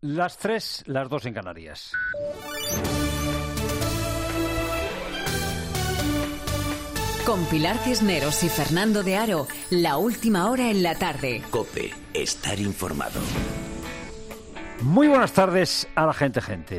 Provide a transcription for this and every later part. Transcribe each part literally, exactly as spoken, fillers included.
Las tres, las dos en Canarias. Con Pilar Cisneros y Fernando de Aro, la última hora en la tarde. COPE, estar informado. Muy buenas tardes a la gente, gente.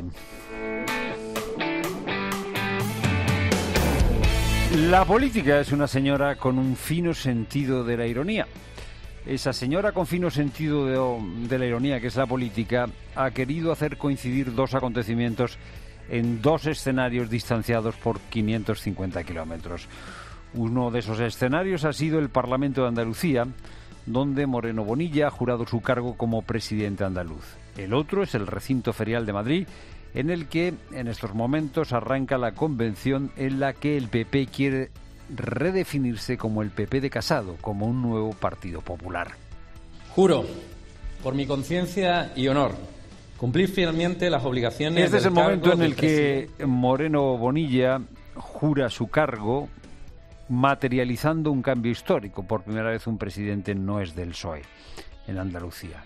La política es una señora con un fino sentido de la ironía. Esa señora con fino sentido de, de la ironía, que es la política, ha querido hacer coincidir dos acontecimientos en dos escenarios distanciados por quinientos cincuenta kilómetros. Uno de esos escenarios ha sido el Parlamento de Andalucía, donde Moreno Bonilla ha jurado su cargo como presidente andaluz. El otro es el recinto ferial de Madrid, en el que en estos momentos arranca la convención en la que el P P quiere redefinirse como el P P de Casado, como un nuevo partido popular. Juro, por mi conciencia y honor, cumplir fielmente las obligaciones. Este es el del momento en cargo el de que presidente. Moreno Bonilla jura su cargo, materializando un cambio histórico. Por primera vez un presidente no es del P S O E en Andalucía.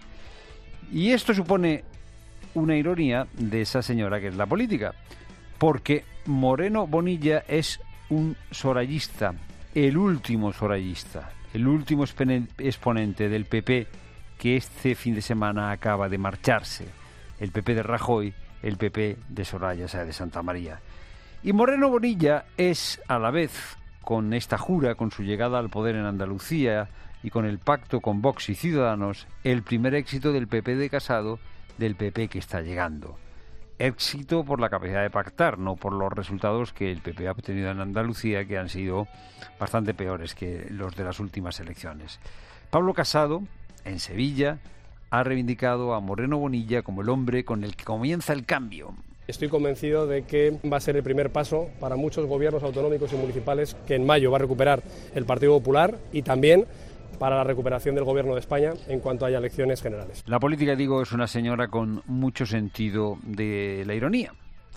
Y esto supone una ironía de esa señora que es la política, porque Moreno Bonilla es un sorayista, el último sorayista, el último exponente del P P que este fin de semana acaba de marcharse, el P P de Rajoy, el P P de Soraya Sáez de Santamaría. Y Moreno Bonilla es, a la vez, con esta jura, con su llegada al poder en Andalucía y con el pacto con Vox y Ciudadanos, el primer éxito del P P de Casado, del P P que está llegando. Éxito por la capacidad de pactar, no por los resultados que el P P ha obtenido en Andalucía, que han sido bastante peores que los de las últimas elecciones. Pablo Casado, en Sevilla, ha reivindicado a Moreno Bonilla como el hombre con el que comienza el cambio. Estoy convencido de que va a ser el primer paso para muchos gobiernos autonómicos y municipales que en mayo va a recuperar el Partido Popular y también para la recuperación del Gobierno de España en cuanto haya elecciones generales. La política, digo, es una señora con mucho sentido de la ironía.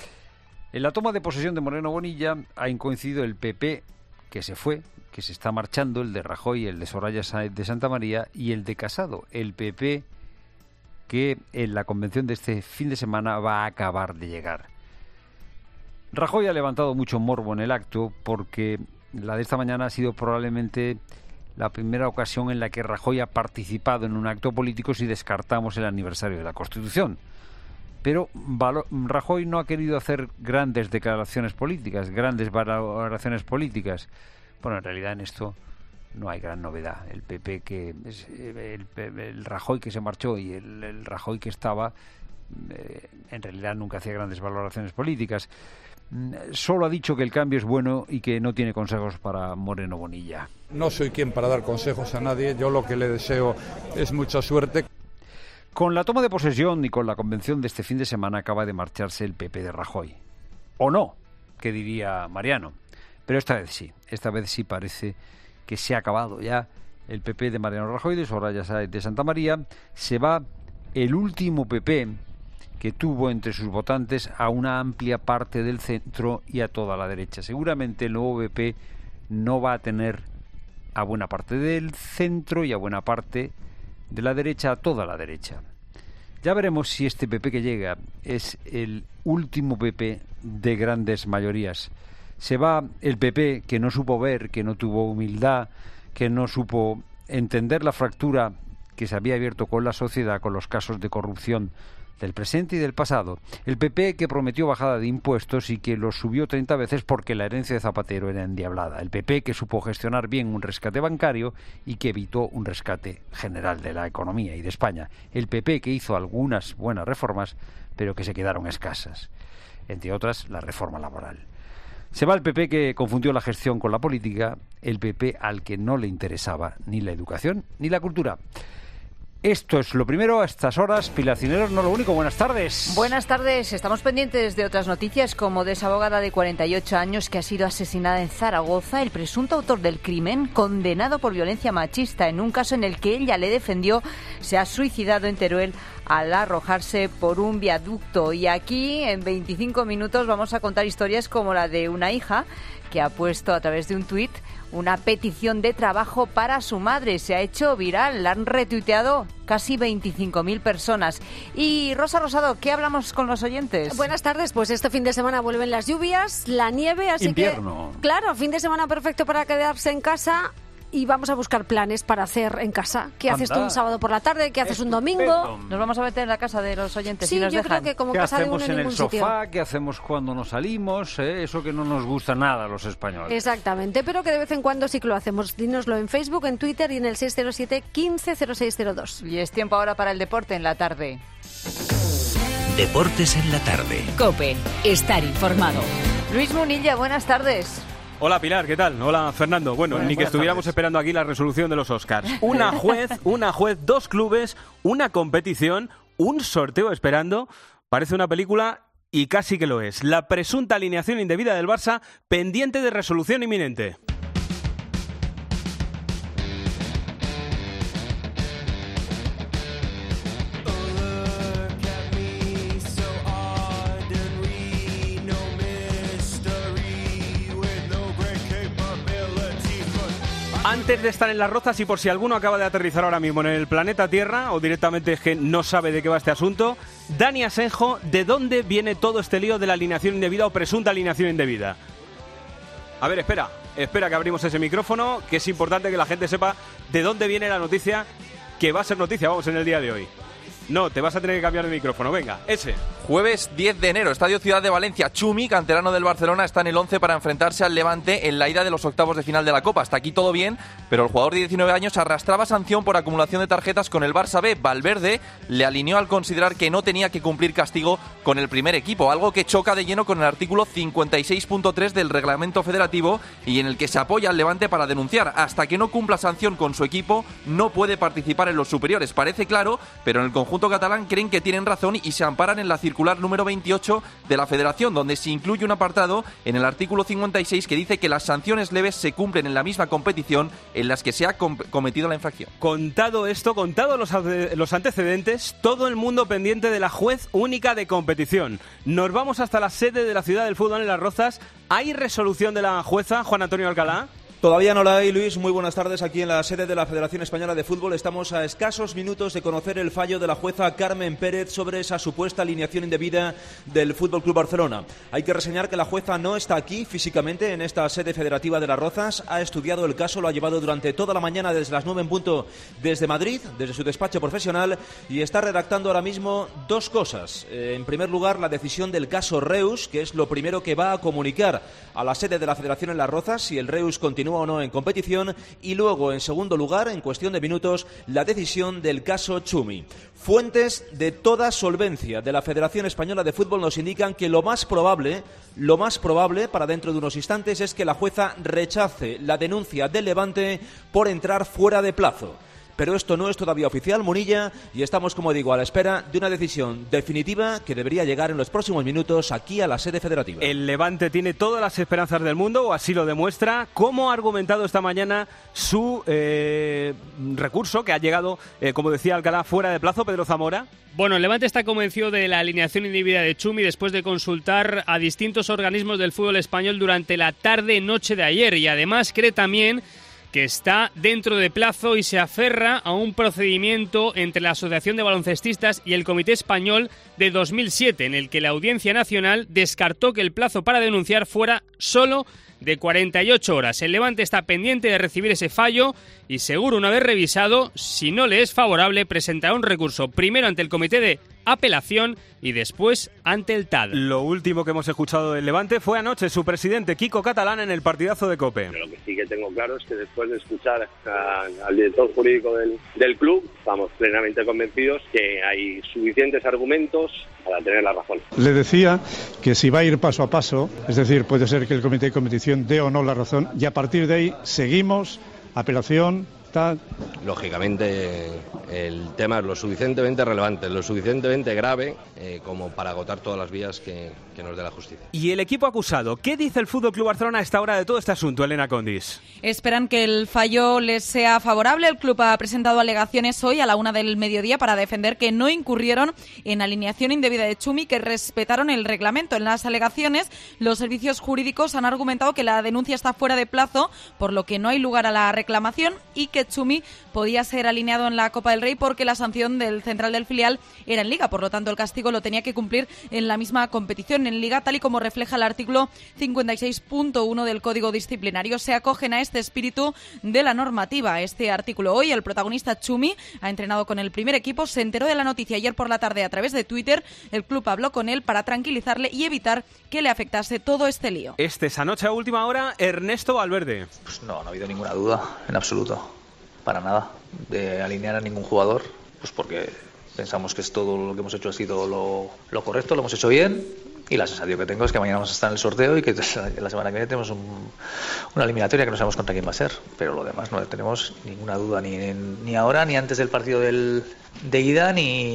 En la toma de posesión de Moreno Bonilla ha coincidido el P P, que se fue, que se está marchando, el de Rajoy, el de Soraya Sáez de Santamaría, y el de Casado, el P P que en la convención de este fin de semana va a acabar de llegar. Rajoy ha levantado mucho morbo en el acto porque la de esta mañana ha sido probablemente la primera ocasión en la que Rajoy ha participado en un acto político si descartamos el aniversario de la Constitución. Pero Rajoy no ha querido hacer grandes declaraciones políticas, grandes valoraciones políticas. Bueno, en realidad en esto no hay gran novedad. El P P que el, el Rajoy que se marchó y el, el Rajoy que estaba, eh, en realidad nunca hacía grandes valoraciones políticas. Solo ha dicho que el cambio es bueno y que no tiene consejos para Moreno Bonilla. No soy quien para dar consejos a nadie, yo lo que le deseo es mucha suerte. Con la toma de posesión y con la convención de este fin de semana acaba de marcharse el P P de Rajoy. ¿O no? ¿Qué diría Mariano? Pero esta vez sí, esta vez sí parece que se ha acabado ya el P P de Mariano Rajoy, de Soraya Sáez de Santamaría. Se va el último P P que tuvo entre sus votantes a una amplia parte del centro y a toda la derecha. Seguramente el nuevo P P no va a tener a buena parte del centro y a buena parte de la derecha, a toda la derecha. Ya veremos si este P P que llega es el último P P de grandes mayorías. Se va el P P que no supo ver, que no tuvo humildad, que no supo entender la fractura que se había abierto con la sociedad, con los casos de corrupción del presente y del pasado. El P P que prometió bajada de impuestos y que los subió treinta veces porque la herencia de Zapatero era endiablada. El P P que supo gestionar bien un rescate bancario y que evitó un rescate general de la economía y de España. El P P que hizo algunas buenas reformas, pero que se quedaron escasas. Entre otras, la reforma laboral. Se va el P P que confundió la gestión con la política, el P P al que no le interesaba ni la educación ni la cultura. Esto es lo primero a estas horas. Pilar Cisneros, no lo único. Buenas tardes. Buenas tardes. Estamos pendientes de otras noticias, como de esa abogada de cuarenta y ocho años que ha sido asesinada en Zaragoza. El presunto autor del crimen, condenado por violencia machista en un caso en el que ella le defendió, se ha suicidado en Teruel al arrojarse por un viaducto. Y aquí, en veinticinco minutos, vamos a contar historias como la de una hija que ha puesto a través de un tuit una petición de trabajo para su madre. Se ha hecho viral, la han retuiteado casi veinticinco mil personas. Y Rosa Rosado, ¿qué hablamos con los oyentes? Buenas tardes, pues este fin de semana vuelven las lluvias, la nieve, así Invierno. que... Claro, fin de semana perfecto para quedarse en casa y vamos a buscar planes para hacer en casa. ¿Qué Anda. haces tú un sábado por la tarde? ¿Qué haces un domingo? Estupendo. Nos vamos a meter en la casa de los oyentes Sí, si nos yo dejan. creo que como ¿Qué casa de uno hacemos en en el ningún sitio. sofá? ¿Qué hacemos cuando nos salimos? ¿Eh? Eso que no nos gusta nada a los españoles. Exactamente, pero que de vez en cuando sí que lo hacemos. Dínoslo en Facebook, en Twitter y en el seis cero siete, quince cero seis cero dos. Y es tiempo ahora para el deporte en la tarde. Deportes en la tarde. COPE. Estar informado. Luis Munilla, buenas tardes. Hola Pilar, ¿qué tal? Hola Fernando. Bueno, Bueno, ni que buenas estuviéramos tardes. esperando aquí la resolución de los Oscars. Una juez, una juez, dos clubes, una competición, un sorteo esperando. Parece una película y casi que lo es. La presunta alineación indebida del Barça pendiente de resolución inminente. Antes de estar en Las Rozas y por si alguno acaba de aterrizar ahora mismo en el planeta Tierra o directamente es que no sabe de qué va este asunto, Dani Asenjo, ¿de dónde viene todo este lío de la alineación indebida o presunta alineación indebida? A ver, espera, espera que abrimos ese micrófono, que es importante que la gente sepa de dónde viene la noticia que va a ser noticia, vamos, en el día de hoy. No, te vas a tener que cambiar de micrófono, venga, ese. Jueves diez de enero, Estadio Ciudad de Valencia. Chumi, canterano del Barcelona, está en el once para enfrentarse al Levante en la ida de los octavos de final de la Copa. Hasta aquí todo bien, pero el jugador de diecinueve años arrastraba sanción por acumulación de tarjetas con el Barça B. Valverde le alineó al considerar que no tenía que cumplir castigo con el primer equipo, algo que choca de lleno con el artículo cincuenta y seis punto tres del reglamento federativo y en el que se apoya al Levante para denunciar. Hasta que no cumpla sanción con su equipo, no puede participar en los superiores. Parece claro, pero en el conjunto catalán creen que tienen razón y se amparan en la circular número veintiocho de la Federación, donde se incluye un apartado en el artículo cincuenta y seis que dice que las sanciones leves se cumplen en la misma competición en las que se ha com- cometido la infracción. Contado esto, contado los, los antecedentes, todo el mundo pendiente de la juez única de competición. Nos vamos hasta la sede de la Ciudad del Fútbol en Las Rozas. ¿Hay resolución de la jueza, Juan Antonio Alcalá? Todavía no la hay, Luis. Muy buenas tardes. Aquí en la sede de la Federación Española de Fútbol estamos a escasos minutos de conocer el fallo de la jueza Carmen Pérez sobre esa supuesta alineación indebida del F C Barcelona. Hay que reseñar que la jueza no está aquí físicamente en esta sede federativa de Las Rozas. Ha estudiado el caso, lo ha llevado durante toda la mañana desde las nueve en punto desde Madrid, desde su despacho profesional, y está redactando ahora mismo dos cosas. Eh, en primer lugar, la decisión del caso Reus, que es lo primero que va a comunicar a la sede de la Federación en Las Rozas, si el Reus continúa o no en competición, y luego, en segundo lugar, en cuestión de minutos, la decisión del caso Chumi. Fuentes de toda solvencia de la Federación Española de Fútbol nos indican que lo más probable, lo más probable para dentro de unos instantes es que la jueza rechace la denuncia del Levante por entrar fuera de plazo. Pero esto no es todavía oficial, Munilla, y estamos, como digo, a la espera de una decisión definitiva que debería llegar en los próximos minutos aquí a la sede federativa. El Levante tiene todas las esperanzas del mundo, o así lo demuestra. ¿Cómo ha argumentado esta mañana su eh, recurso, que ha llegado, eh, como decía Alcalá, fuera de plazo, Pedro Zamora? Bueno, el Levante está convencido de la alineación indebida de Chumi después de consultar a distintos organismos del fútbol español durante la tarde-noche de ayer, y además cree también que está dentro de plazo y se aferra a un procedimiento entre la Asociación de Baloncestistas y el Comité Español de dos mil siete, en el que la Audiencia Nacional descartó que el plazo para denunciar fuera solo de cuarenta y ocho horas. El Levante está pendiente de recibir ese fallo y seguro, una vez revisado, si no le es favorable, presentará un recurso primero ante el Comité de Apelación y después ante el T A D. Lo último que hemos escuchado del Levante fue anoche su presidente Kiko Catalán en el partidazo de COPE. Pero lo que sí que tengo claro es que después de escuchar a, al director jurídico del, del club, estamos plenamente convencidos que hay suficientes argumentos para tener la razón. Le decía que si va a ir paso a paso, es decir, puede ser que el comité de competición dé o no la razón, y a partir de ahí seguimos, apelación, está. Lógicamente el tema es lo suficientemente relevante, lo suficientemente grave eh, como para agotar todas las vías que, que nos dé la justicia. Y el equipo acusado, ¿qué dice el F C Barcelona a esta hora de todo este asunto, Elena Condis? Esperan que el fallo les sea favorable. El club ha presentado alegaciones hoy a la una del mediodía para defender que no incurrieron en alineación indebida de Txumi, que respetaron el reglamento. En las alegaciones, los servicios jurídicos han argumentado que la denuncia está fuera de plazo, por lo que no hay lugar a la reclamación, y que Txumi podía ser alineado en la Copa del Rey porque la sanción del central del filial era en Liga. Por lo tanto, el castigo lo tenía que cumplir en la misma competición, en Liga, tal y como refleja el artículo cincuenta y seis punto uno del Código Disciplinario. Se acogen a este espíritu de la normativa. Este artículo hoy, el protagonista Txumi ha entrenado con el primer equipo, se enteró de la noticia ayer por la tarde a través de Twitter. El club habló con él para tranquilizarle y evitar que le afectase todo este lío. Este esa noche a última hora, Ernesto Valverde. Pues no, no ha habido ninguna duda, en absoluto, para nada, de alinear a ningún jugador, pues porque pensamos que es todo lo que hemos hecho ha sido lo, lo correcto, lo hemos hecho bien, y la sensación que tengo es que mañana vamos a estar en el sorteo y que la semana que viene tenemos un, una eliminatoria que no sabemos contra quién va a ser, pero lo demás no tenemos ninguna duda, ni, ni ahora, ni antes del partido del, de ida,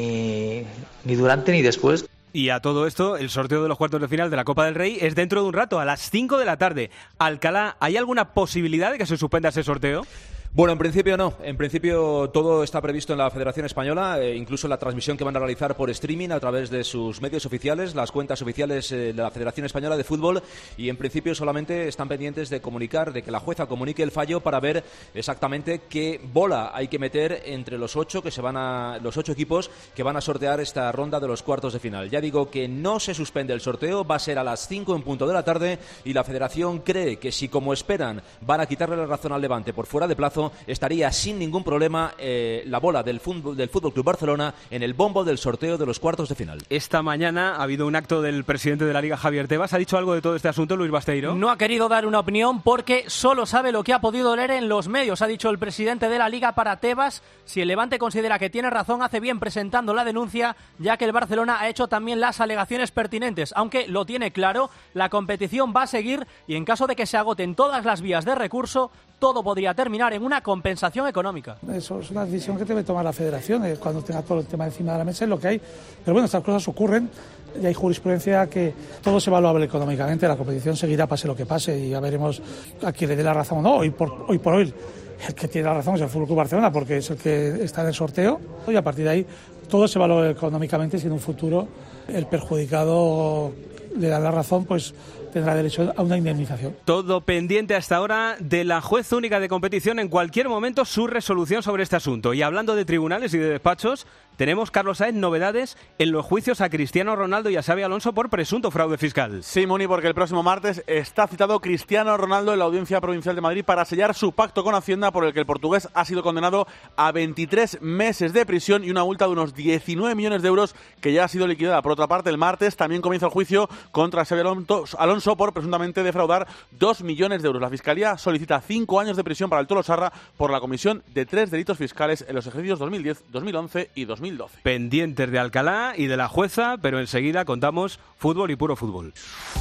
ni, ni durante, ni después. Y a todo esto, el sorteo de los cuartos de final de la Copa del Rey es dentro de un rato, a las cinco de la tarde. Alcalá, ¿hay alguna posibilidad de que se suspenda ese sorteo? Bueno, en principio no. En principio todo está previsto en la Federación Española, eh, incluso la transmisión que van a realizar por streaming a través de sus medios oficiales, las cuentas oficiales eh, de la Federación Española de Fútbol, y en principio solamente están pendientes de comunicar, de que la jueza comunique el fallo para ver exactamente qué bola hay que meter entre los ocho que se van a los ocho equipos que van a sortear esta ronda de los cuartos de final. Ya digo que no se suspende el sorteo, va a ser a las cinco en punto de la tarde, y la Federación cree que si, como esperan, van a quitarle la razón al Levante por fuera de plazo, estaría sin ningún problema eh, la bola del fútbol, del Fútbol Club Barcelona en el bombo del sorteo de los cuartos de final. Esta mañana ha habido un acto del presidente de la Liga, Javier Tebas. ¿Ha dicho algo de todo este asunto, Luis Basteiro? No ha querido dar una opinión porque solo sabe lo que ha podido leer en los medios. Ha dicho el presidente de la Liga para Tebas: si el Levante considera que tiene razón, hace bien presentando la denuncia, ya que el Barcelona ha hecho también las alegaciones pertinentes. Aunque lo tiene claro, la competición va a seguir, y en caso de que se agoten todas las vías de recurso, todo podría terminar en una compensación económica. Eso es una decisión que debe tomar la Federación, eh, cuando tenga todo el tema encima de la mesa, es lo que hay. Pero bueno, estas cosas ocurren y hay jurisprudencia que todo se evaluable económicamente. La competición seguirá pase lo que pase, y ya veremos a quién le dé la razón o no. Hoy por hoy, por hoy el que tiene la razón es el F C Barcelona, porque es el que está en el sorteo, y a partir de ahí todo se evalúa económicamente, si en un futuro el perjudicado le da la razón, pues tendrá derecho a una indemnización. Todo pendiente hasta ahora de la juez única de competición, en cualquier momento su resolución sobre este asunto. Y hablando de tribunales y de despachos, tenemos, Carlos Saez, novedades en los juicios a Cristiano Ronaldo y a Xabi Alonso por presunto fraude fiscal. Sí, Moni, porque el próximo martes está citado Cristiano Ronaldo en la Audiencia Provincial de Madrid para sellar su pacto con Hacienda, por el que el portugués ha sido condenado a veintitrés meses de prisión y una multa de unos diecinueve millones de euros que ya ha sido liquidada. Por otra parte, el martes también comienza el juicio contra Xabi Alonso por presuntamente defraudar dos millones de euros. La Fiscalía solicita cinco años de prisión para el Tolosarra por la comisión de tres delitos fiscales en los ejercicios dos mil diez, dos mil once y dos mil doce. Pendientes de Alcalá y de la jueza, pero enseguida contamos fútbol y puro fútbol.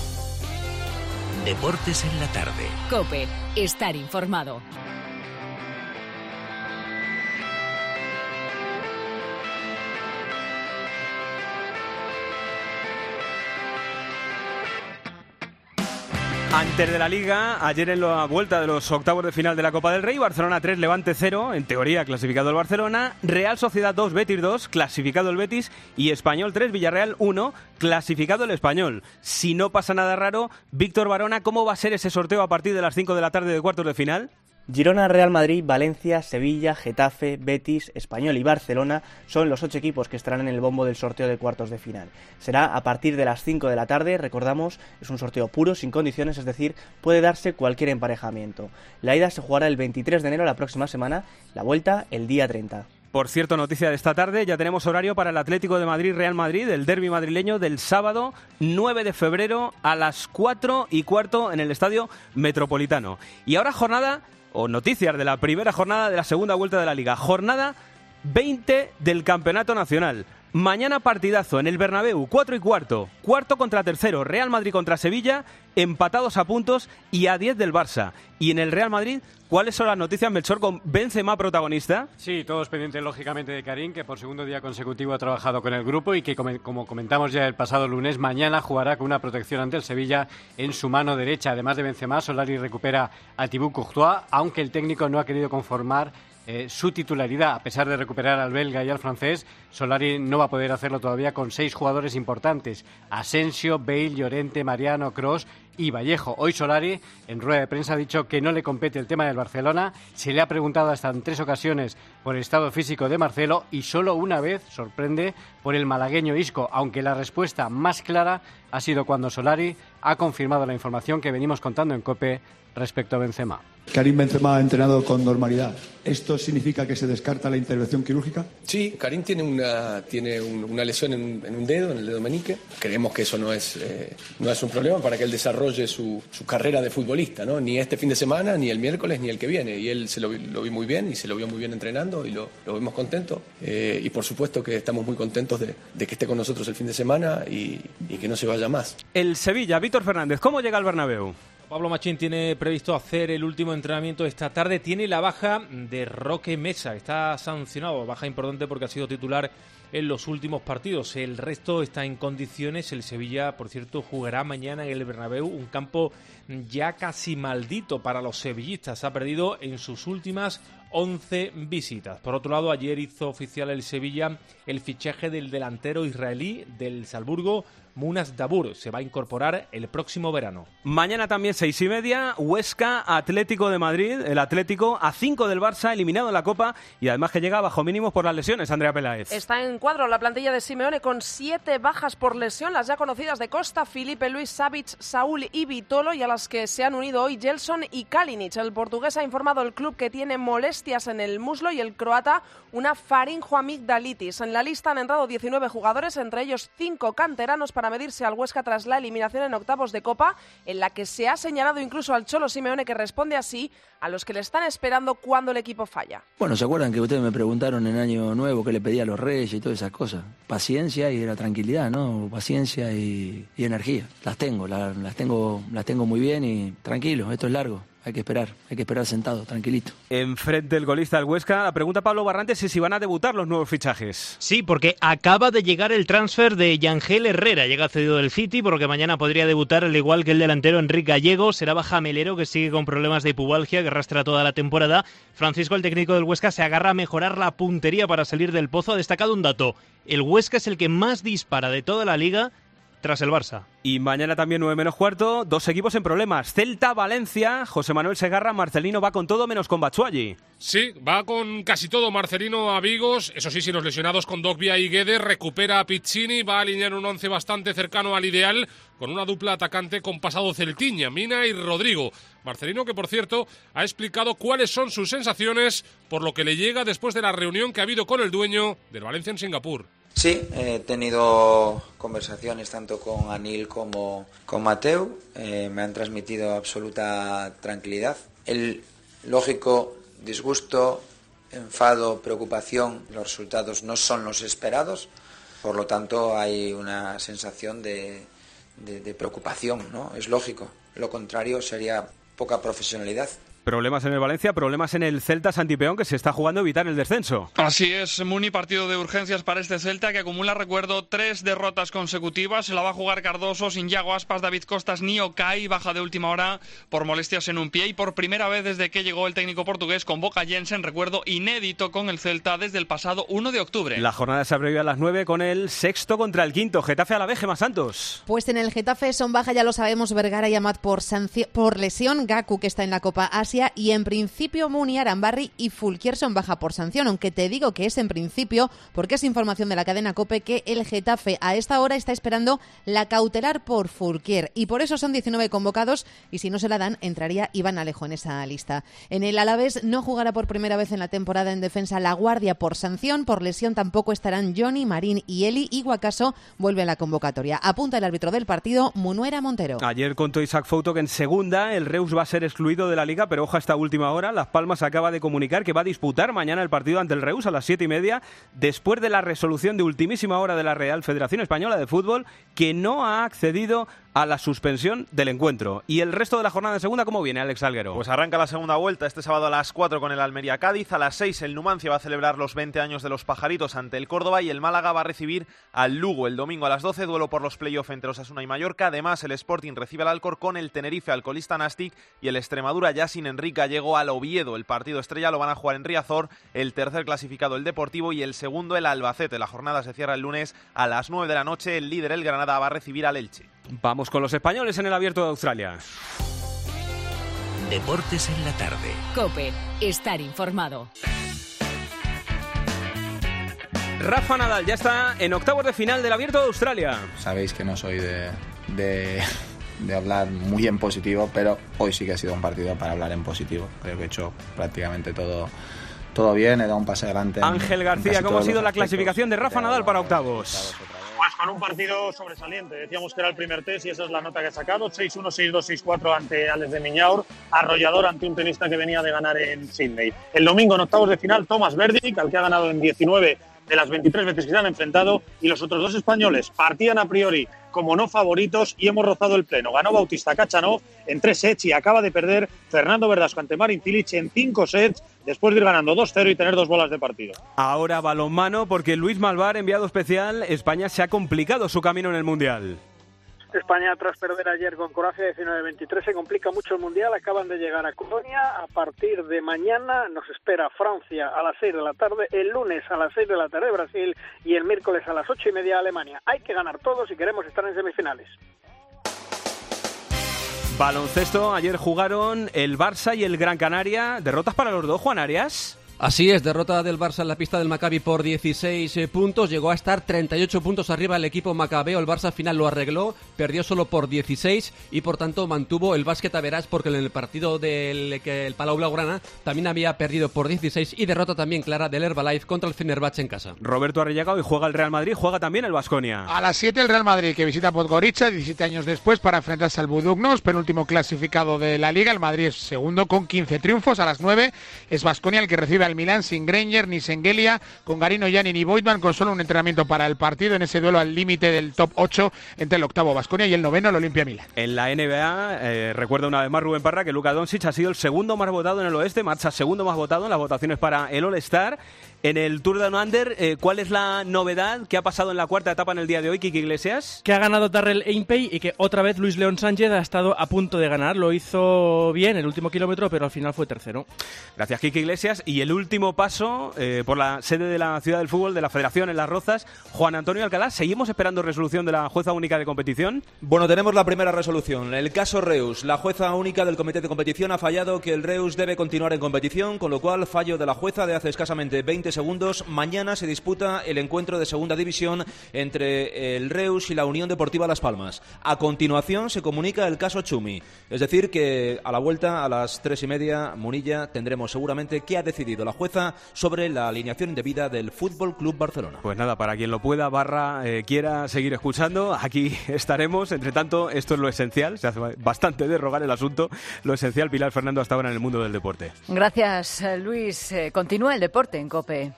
Deportes en la tarde. COPE. Estar informado. Antes de la Liga, ayer en la vuelta de los octavos de final de la Copa del Rey, Barcelona tres, Levante cero, en teoría clasificado el Barcelona, Real Sociedad dos, Betis dos, clasificado el Betis, y Español tres, Villarreal uno, clasificado el Español. Si no pasa nada raro, Víctor Barona, ¿cómo va a ser ese sorteo a partir de las cinco de la tarde de cuartos de final? Girona, Real Madrid, Valencia, Sevilla, Getafe, Betis, Español y Barcelona son los ocho equipos que estarán en el bombo del sorteo de cuartos de final. Será a partir de las cinco de la tarde, recordamos, es un sorteo puro, sin condiciones, es decir, puede darse cualquier emparejamiento. La ida se jugará el veintitrés de enero, la próxima semana, la vuelta el día treinta. Por cierto, noticia de esta tarde, ya tenemos horario para el Atlético de Madrid-Real Madrid, el derbi madrileño del sábado nueve de febrero a las cuatro y cuarto en el Estadio Metropolitano. Y ahora jornada, o noticias de la primera jornada de la segunda vuelta de la Liga, jornada veinte del Campeonato Nacional. Mañana partidazo en el Bernabéu, cuatro y cuarto. Cuarto contra tercero, Real Madrid contra Sevilla, empatados a puntos y a diez del Barça. Y en el Real Madrid, ¿cuáles son las noticias, Melchor, con Benzema protagonista? Sí, todos pendientes lógicamente de Karim, que por segundo día consecutivo ha trabajado con el grupo y que, como comentamos ya el pasado lunes, mañana jugará con una protección ante el Sevilla en su mano derecha. Además de Benzema, Solari recupera a Thibaut Courtois, aunque el técnico no ha querido conformar Eh, su titularidad. A pesar de recuperar al belga y al francés, Solari no va a poder hacerlo todavía con seis jugadores importantes: Asensio, Bale, Llorente, Mariano, Kroos y Vallejo. Hoy Solari, en rueda de prensa, ha dicho que no le compete el tema del Barcelona. Se le ha preguntado hasta en tres ocasiones por el estado físico de Marcelo y solo una vez, sorprende, por el malagueño Isco, aunque la respuesta más clara ha sido cuando Solari ha confirmado la información que venimos contando en COPE respecto a Benzema. Karim Benzema ha entrenado con normalidad. ¿Esto significa que se descarta la intervención quirúrgica? Sí, Karim tiene una, tiene un, una lesión en un, en un dedo, en el dedo meñique. Creemos que eso no es, eh, no es un problema para que él desarrolle su, su carrera de futbolista, ¿no? Ni este fin de semana, ni el miércoles, ni el que viene. Y él se lo, lo vi muy bien y se lo vio muy bien entrenando y lo, lo vimos contento. Eh, y por supuesto que estamos muy contentos de, de que esté con nosotros el fin de semana y, y que no se vaya más. El Sevilla, Víctor Fernández, ¿cómo llega al Bernabéu? Pablo Machín tiene previsto hacer el último entrenamiento esta tarde. Tiene la baja de Roque Mesa. Está sancionado, baja importante porque ha sido titular en los últimos partidos. El resto está en condiciones. El Sevilla, por cierto, jugará mañana en el Bernabéu, un campo ya casi maldito para los sevillistas. Ha perdido en sus últimas once visitas. Por otro lado, ayer hizo oficial el Sevilla el fichaje del delantero israelí del Salzburgo, Munas Dabur. Se va a incorporar el próximo verano. Mañana también seis y media, Huesca, Atlético de Madrid. El Atlético a cinco del Barça, eliminado en la Copa y además que llega bajo mínimos por las lesiones. Andrea Peláez. Está en cuadro la plantilla de Simeone con siete bajas por lesión, las ya conocidas de Costa, Felipe Luis, Savic, Saúl y Vitolo, y a las que se han unido hoy Gelson y Kalinic. El portugués ha informado al club que tiene molestias en el muslo y el croata una faringoamigdalitis. En la lista han entrado diecinueve jugadores, entre ellos cinco canteranos, para medirse al Huesca tras la eliminación en octavos de Copa, en la que se ha señalado incluso al Cholo Simeone, que responde así a los que le están esperando cuando el equipo falla. Bueno, ¿se acuerdan que ustedes me preguntaron en Año Nuevo qué le pedía a los Reyes y todas esas cosas? Paciencia y la tranquilidad, ¿no? Paciencia y, y energía. Las tengo, las, las tengo, las tengo muy bien y tranquilo, esto es largo. Hay que esperar, hay que esperar sentado, tranquilito. Enfrente del golista del Huesca, la pregunta Pablo Barrantes es si van a debutar los nuevos fichajes. Sí, porque acaba de llegar el transfer de Yangel Herrera, llega cedido del City, por lo que mañana podría debutar, al igual que el delantero Enrique Gallego. Será baja Melero, que sigue con problemas de pubalgia, que arrastra toda la temporada. Francisco, el técnico del Huesca, se agarra a mejorar la puntería para salir del pozo. Ha destacado un dato: el Huesca es el que más dispara de toda la liga, tras el Barça. Y mañana también nueve menos cuarto, dos equipos en problemas. Celta-Valencia, José Manuel Segarra, Marcelino va con todo menos con Batshuayi. Sí, va con casi todo Marcelino a Vigos, eso sí, sin los lesionados con Dogbia y Guedes, recupera a Piccini, va a alinear un once bastante cercano al ideal, con una dupla atacante con pasado celtiña, Mina y Rodrigo. Marcelino, que por cierto ha explicado cuáles son sus sensaciones por lo que le llega después de la reunión que ha habido con el dueño del Valencia en Singapur. Sí, he tenido conversaciones tanto con Anil como con Mateu, eh, me han transmitido absoluta tranquilidad. El lógico disgusto, enfado, preocupación, los resultados no son los esperados, por lo tanto hay una sensación de, de, de preocupación, ¿no? Es lógico, lo contrario sería poca profesionalidad. Problemas en el Valencia, problemas en el Celta Santipeón, que se está jugando a evitar el descenso. Así es, Muni, partido de urgencias para este Celta, que acumula, recuerdo, tres derrotas consecutivas. Se la va a jugar Cardoso, sin Yago Aspas, David Costas ni Okai, baja de última hora por molestias en un pie, y por primera vez desde que llegó el técnico portugués convoca a Jensen, recuerdo inédito con el Celta desde el pasado uno de octubre. La jornada se abrevia a las nueve con el sexto contra el quinto, Getafe a la vez, Gemma Santos. Pues en el Getafe son baja, ya lo sabemos, Vergara y Amat por, sancio- por lesión, Gaku, que está en la Copa Asia, y en principio Muni, Arambarri y Fulquier son baja por sanción, aunque te digo que es en principio porque es información de la cadena COPE que el Getafe a esta hora está esperando la cautelar por Fulquier, y por eso son diecinueve convocados, y si no se la dan entraría Iván Alejo en esa lista. En el Alavés no jugará por primera vez en la temporada en defensa La Guardia por sanción, por lesión tampoco estarán Johnny, Marín y Eli, y Guacaso vuelve a la convocatoria. Apunta el árbitro del partido, Munuera Montero. Ayer contó Isaac Fouto que en segunda el Reus va a ser excluido de la Liga, pero arroja esta última hora. Las Palmas acaba de comunicar que va a disputar mañana el partido ante el Reus a las siete y media, después de la resolución de ultimísima hora de la Real Federación Española de Fútbol, que no ha accedido a la suspensión del encuentro. ¿Y el resto de la jornada de segunda cómo viene, Alex Alguero? Pues arranca la segunda vuelta este sábado a las cuatro con el Almería Cádiz. A las seis el Numancia va a celebrar los veinte años de los Pajaritos ante el Córdoba y el Málaga va a recibir al Lugo. El domingo a las doce, duelo por los playoff entre Osasuna y Mallorca. Además, el Sporting recibe al Alcorcón, el Tenerife al colista Nastic y el Extremadura ya sin Enrique Gallego al Oviedo. El partido estrella lo van a jugar en Riazor, el tercer clasificado el Deportivo y el segundo el Albacete. La jornada se cierra el lunes a las nueve de la noche. El líder, el Granada, va a recibir al Elche. Vamos con los españoles en el Abierto de Australia. Deportes en la tarde. COPE, estar informado. Rafa Nadal ya está en octavos de final del Abierto de Australia. Sabéis que no soy de, de, de hablar muy en positivo, pero hoy sí que ha sido un partido para hablar en positivo. Creo que he hecho prácticamente todo, todo bien, he dado un pase adelante. Ángel García, ¿cómo ha sido la clasificación de Rafa Nadal para octavos? Pues con un partido sobresaliente. Decíamos que era el primer test y esa es la nota que ha sacado. seis uno, seis dos, seis cuatro ante Alex de Miñaur. Arrollador ante un tenista que venía de ganar en Sydney. El domingo en octavos de final, Tomás Berdych, al que ha ganado en diecinueve de las veintitrés veces que se han enfrentado. Y los otros dos españoles partían a priori como no favoritos y hemos rozado el pleno. Ganó Bautista Cachanov en tres sets y acaba de perder Fernando Verdasco ante Marin Cilic en cinco sets después de ir ganando dos cero y tener dos bolas de partido. Ahora balonmano, porque Luis Malvar, enviado especial, España se ha complicado su camino en el Mundial. España, tras perder ayer con Croacia diecinueve veintitrés, se complica mucho el Mundial. Acaban de llegar a Colonia. A partir de mañana nos espera Francia a las seis de la tarde, el lunes a las seis de la tarde Brasil y el miércoles a las ocho y media Alemania. Hay que ganar todos si queremos estar en semifinales. Baloncesto, ayer jugaron el Barça y el Gran Canaria. ¿Derrotas para los dos, Juan Arias? Así es, derrota del Barça en la pista del Maccabi por dieciséis puntos, llegó a estar treinta y ocho puntos arriba el equipo macabeo, el Barça al final lo arregló, perdió solo por dieciséis y por tanto mantuvo el básquet a verás porque en el partido del que el Palau Blaugrana también había perdido por dieciséis y derrota también clara del Herbalife contra el Fenerbahce en casa. Roberto Arrellaga, hoy juega el Real Madrid, juega también el Baskonia. A las siete el Real Madrid que visita Podgorica diecisiete años después para enfrentarse al Budugnos, penúltimo clasificado de la Liga, el Madrid es segundo con quince triunfos. A las nueve es Baskonia el que recibe al Milán sin Greñer ni Sengelia, con Garino, Gianni y Voigtman, con solo un entrenamiento para el partido en ese duelo al límite del top ocho entre el octavo Baskonia y el noveno el Olimpia Milán. En la N B A, eh, recuerda una vez más Rubén Parra que Luka Doncic ha sido el segundo más votado en el oeste, marcha segundo más votado en las votaciones para el All-Star. En el Tour Down Under, eh, ¿cuál es la novedad que ha pasado en la cuarta etapa en el día de hoy, Kiki Iglesias? Que ha ganado Darrell Impey y que otra vez Luis León Sánchez ha estado a punto de ganar. Lo hizo bien el último kilómetro, pero al final fue tercero. Gracias, Kiki Iglesias. Y el último paso eh, por la sede de la Ciudad del Fútbol, de la Federación en Las Rozas, Juan Antonio Alcalá. ¿Seguimos esperando resolución de la jueza única de competición? Bueno, tenemos la primera resolución. El caso Reus. La jueza única del Comité de Competición ha fallado que el Reus debe continuar en competición, con lo cual, fallo de la jueza de hace escasamente veinte segundos. Mañana se disputa el encuentro de segunda división entre el Reus y la Unión Deportiva Las Palmas. A continuación se comunica el caso Chumi. Es decir, que a la vuelta, a las tres y media, Munilla, tendremos seguramente qué ha decidido la jueza sobre la alineación indebida del Fútbol Club Barcelona. Pues nada, para quien lo pueda, barra, eh, quiera seguir escuchando, aquí estaremos. Entre tanto, esto es lo esencial. Se hace bastante de rogar el asunto. Lo esencial, Pilar Fernando, hasta ahora en el mundo del deporte. Gracias, Luis. Eh, continúa el deporte en COPE.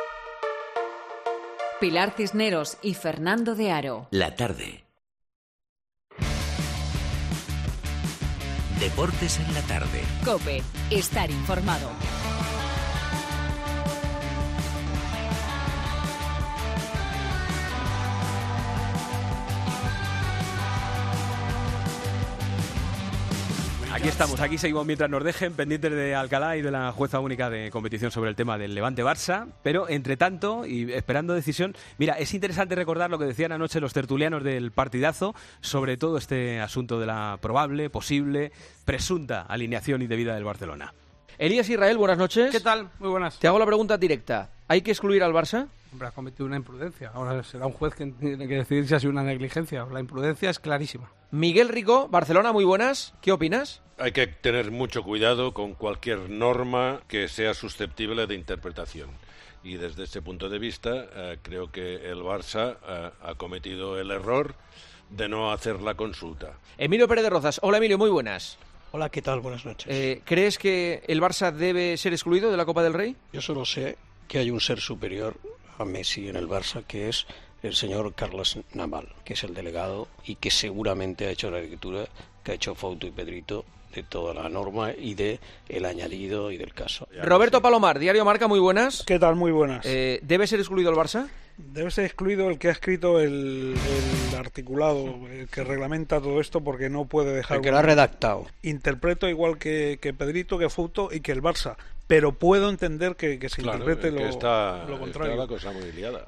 Pilar Cisneros y Fernando de Aro. La tarde. Deportes en la tarde. COPE, estar informado. Aquí estamos, aquí seguimos mientras nos dejen, pendientes de Alcalá y de la jueza única de competición sobre el tema del Levante-Barça, pero entre tanto, y esperando decisión, mira, es interesante recordar lo que decían anoche los tertulianos del partidazo sobre todo este asunto de la probable, posible, presunta alineación indebida del Barcelona. Elías Israel, buenas noches. ¿Qué tal? Muy buenas. Te hago la pregunta directa. ¿Hay que excluir al Barça? Hombre, ha cometido una imprudencia. Ahora será un juez quien tiene que decidir si ha sido una negligencia. La imprudencia es clarísima. Miguel Rico, Barcelona, muy buenas. ¿Qué opinas? Hay que tener mucho cuidado con cualquier norma que sea susceptible de interpretación. Y desde ese punto de vista, eh, creo que el Barça eh, ha cometido el error de no hacer la consulta. Emilio Pérez de Rozas. Hola, Emilio, muy buenas. Hola, ¿qué tal? Buenas noches. Eh, ¿Crees que el Barça debe ser excluido de la Copa del Rey? Yo solo sé que hay un ser superior a Messi en el Barça, que es el señor Carlos Naval, que es el delegado y que seguramente ha hecho la lectura que ha hecho Fouto y Pedrito de toda la norma y de el añadido y del caso. Roberto Palomar, Diario Marca, muy buenas. ¿Qué tal? Muy buenas. Eh, ¿Debe ser excluido el Barça? Debe ser excluido el que ha escrito el, el articulado, el que reglamenta todo esto, porque no puede dejar... El que lo ha redactado. Interpreto igual que, que Pedrito, que Fouto y que el Barça, pero puedo entender que, que se claro, interprete que lo, está, lo contrario. Está la cosa muy liada.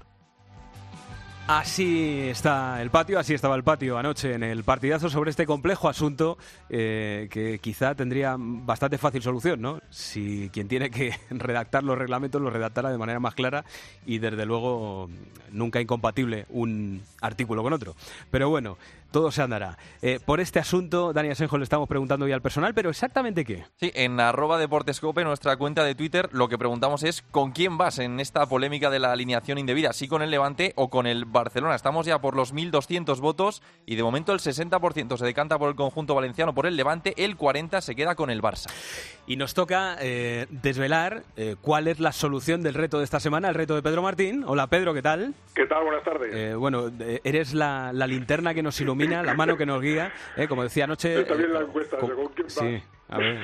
Así está el patio, así estaba el patio anoche en el partidazo sobre este complejo asunto eh, que quizá tendría bastante fácil solución, ¿no? Si quien tiene que redactar los reglamentos lo redactara de manera más clara y desde luego nunca incompatible un artículo con otro. Pero bueno, todo se andará. Eh, por este asunto, Dani Asenjo, le estamos preguntando ya al personal, pero ¿exactamente qué? Sí, en arroba deportescope, nuestra cuenta de Twitter, lo que preguntamos es ¿con quién vas en esta polémica de la alineación indebida? ¿Sí con el Levante o con el Barcelona? Estamos ya por los mil doscientos votos y de momento el sesenta por ciento se decanta por el conjunto valenciano, por el Levante, el cuarenta por ciento se queda con el Barça. Y nos toca eh, desvelar eh, cuál es la solución del reto de esta semana, el reto de Pedro Martín. Hola Pedro, ¿qué tal? ¿Qué tal? Buenas tardes. Eh, bueno, eh, eres la, la linterna que nos ilumina, la mano que nos guía, eh, como decía anoche... Está bien eh, la encuesta, con, ¿con quién vas? Sí, a ver...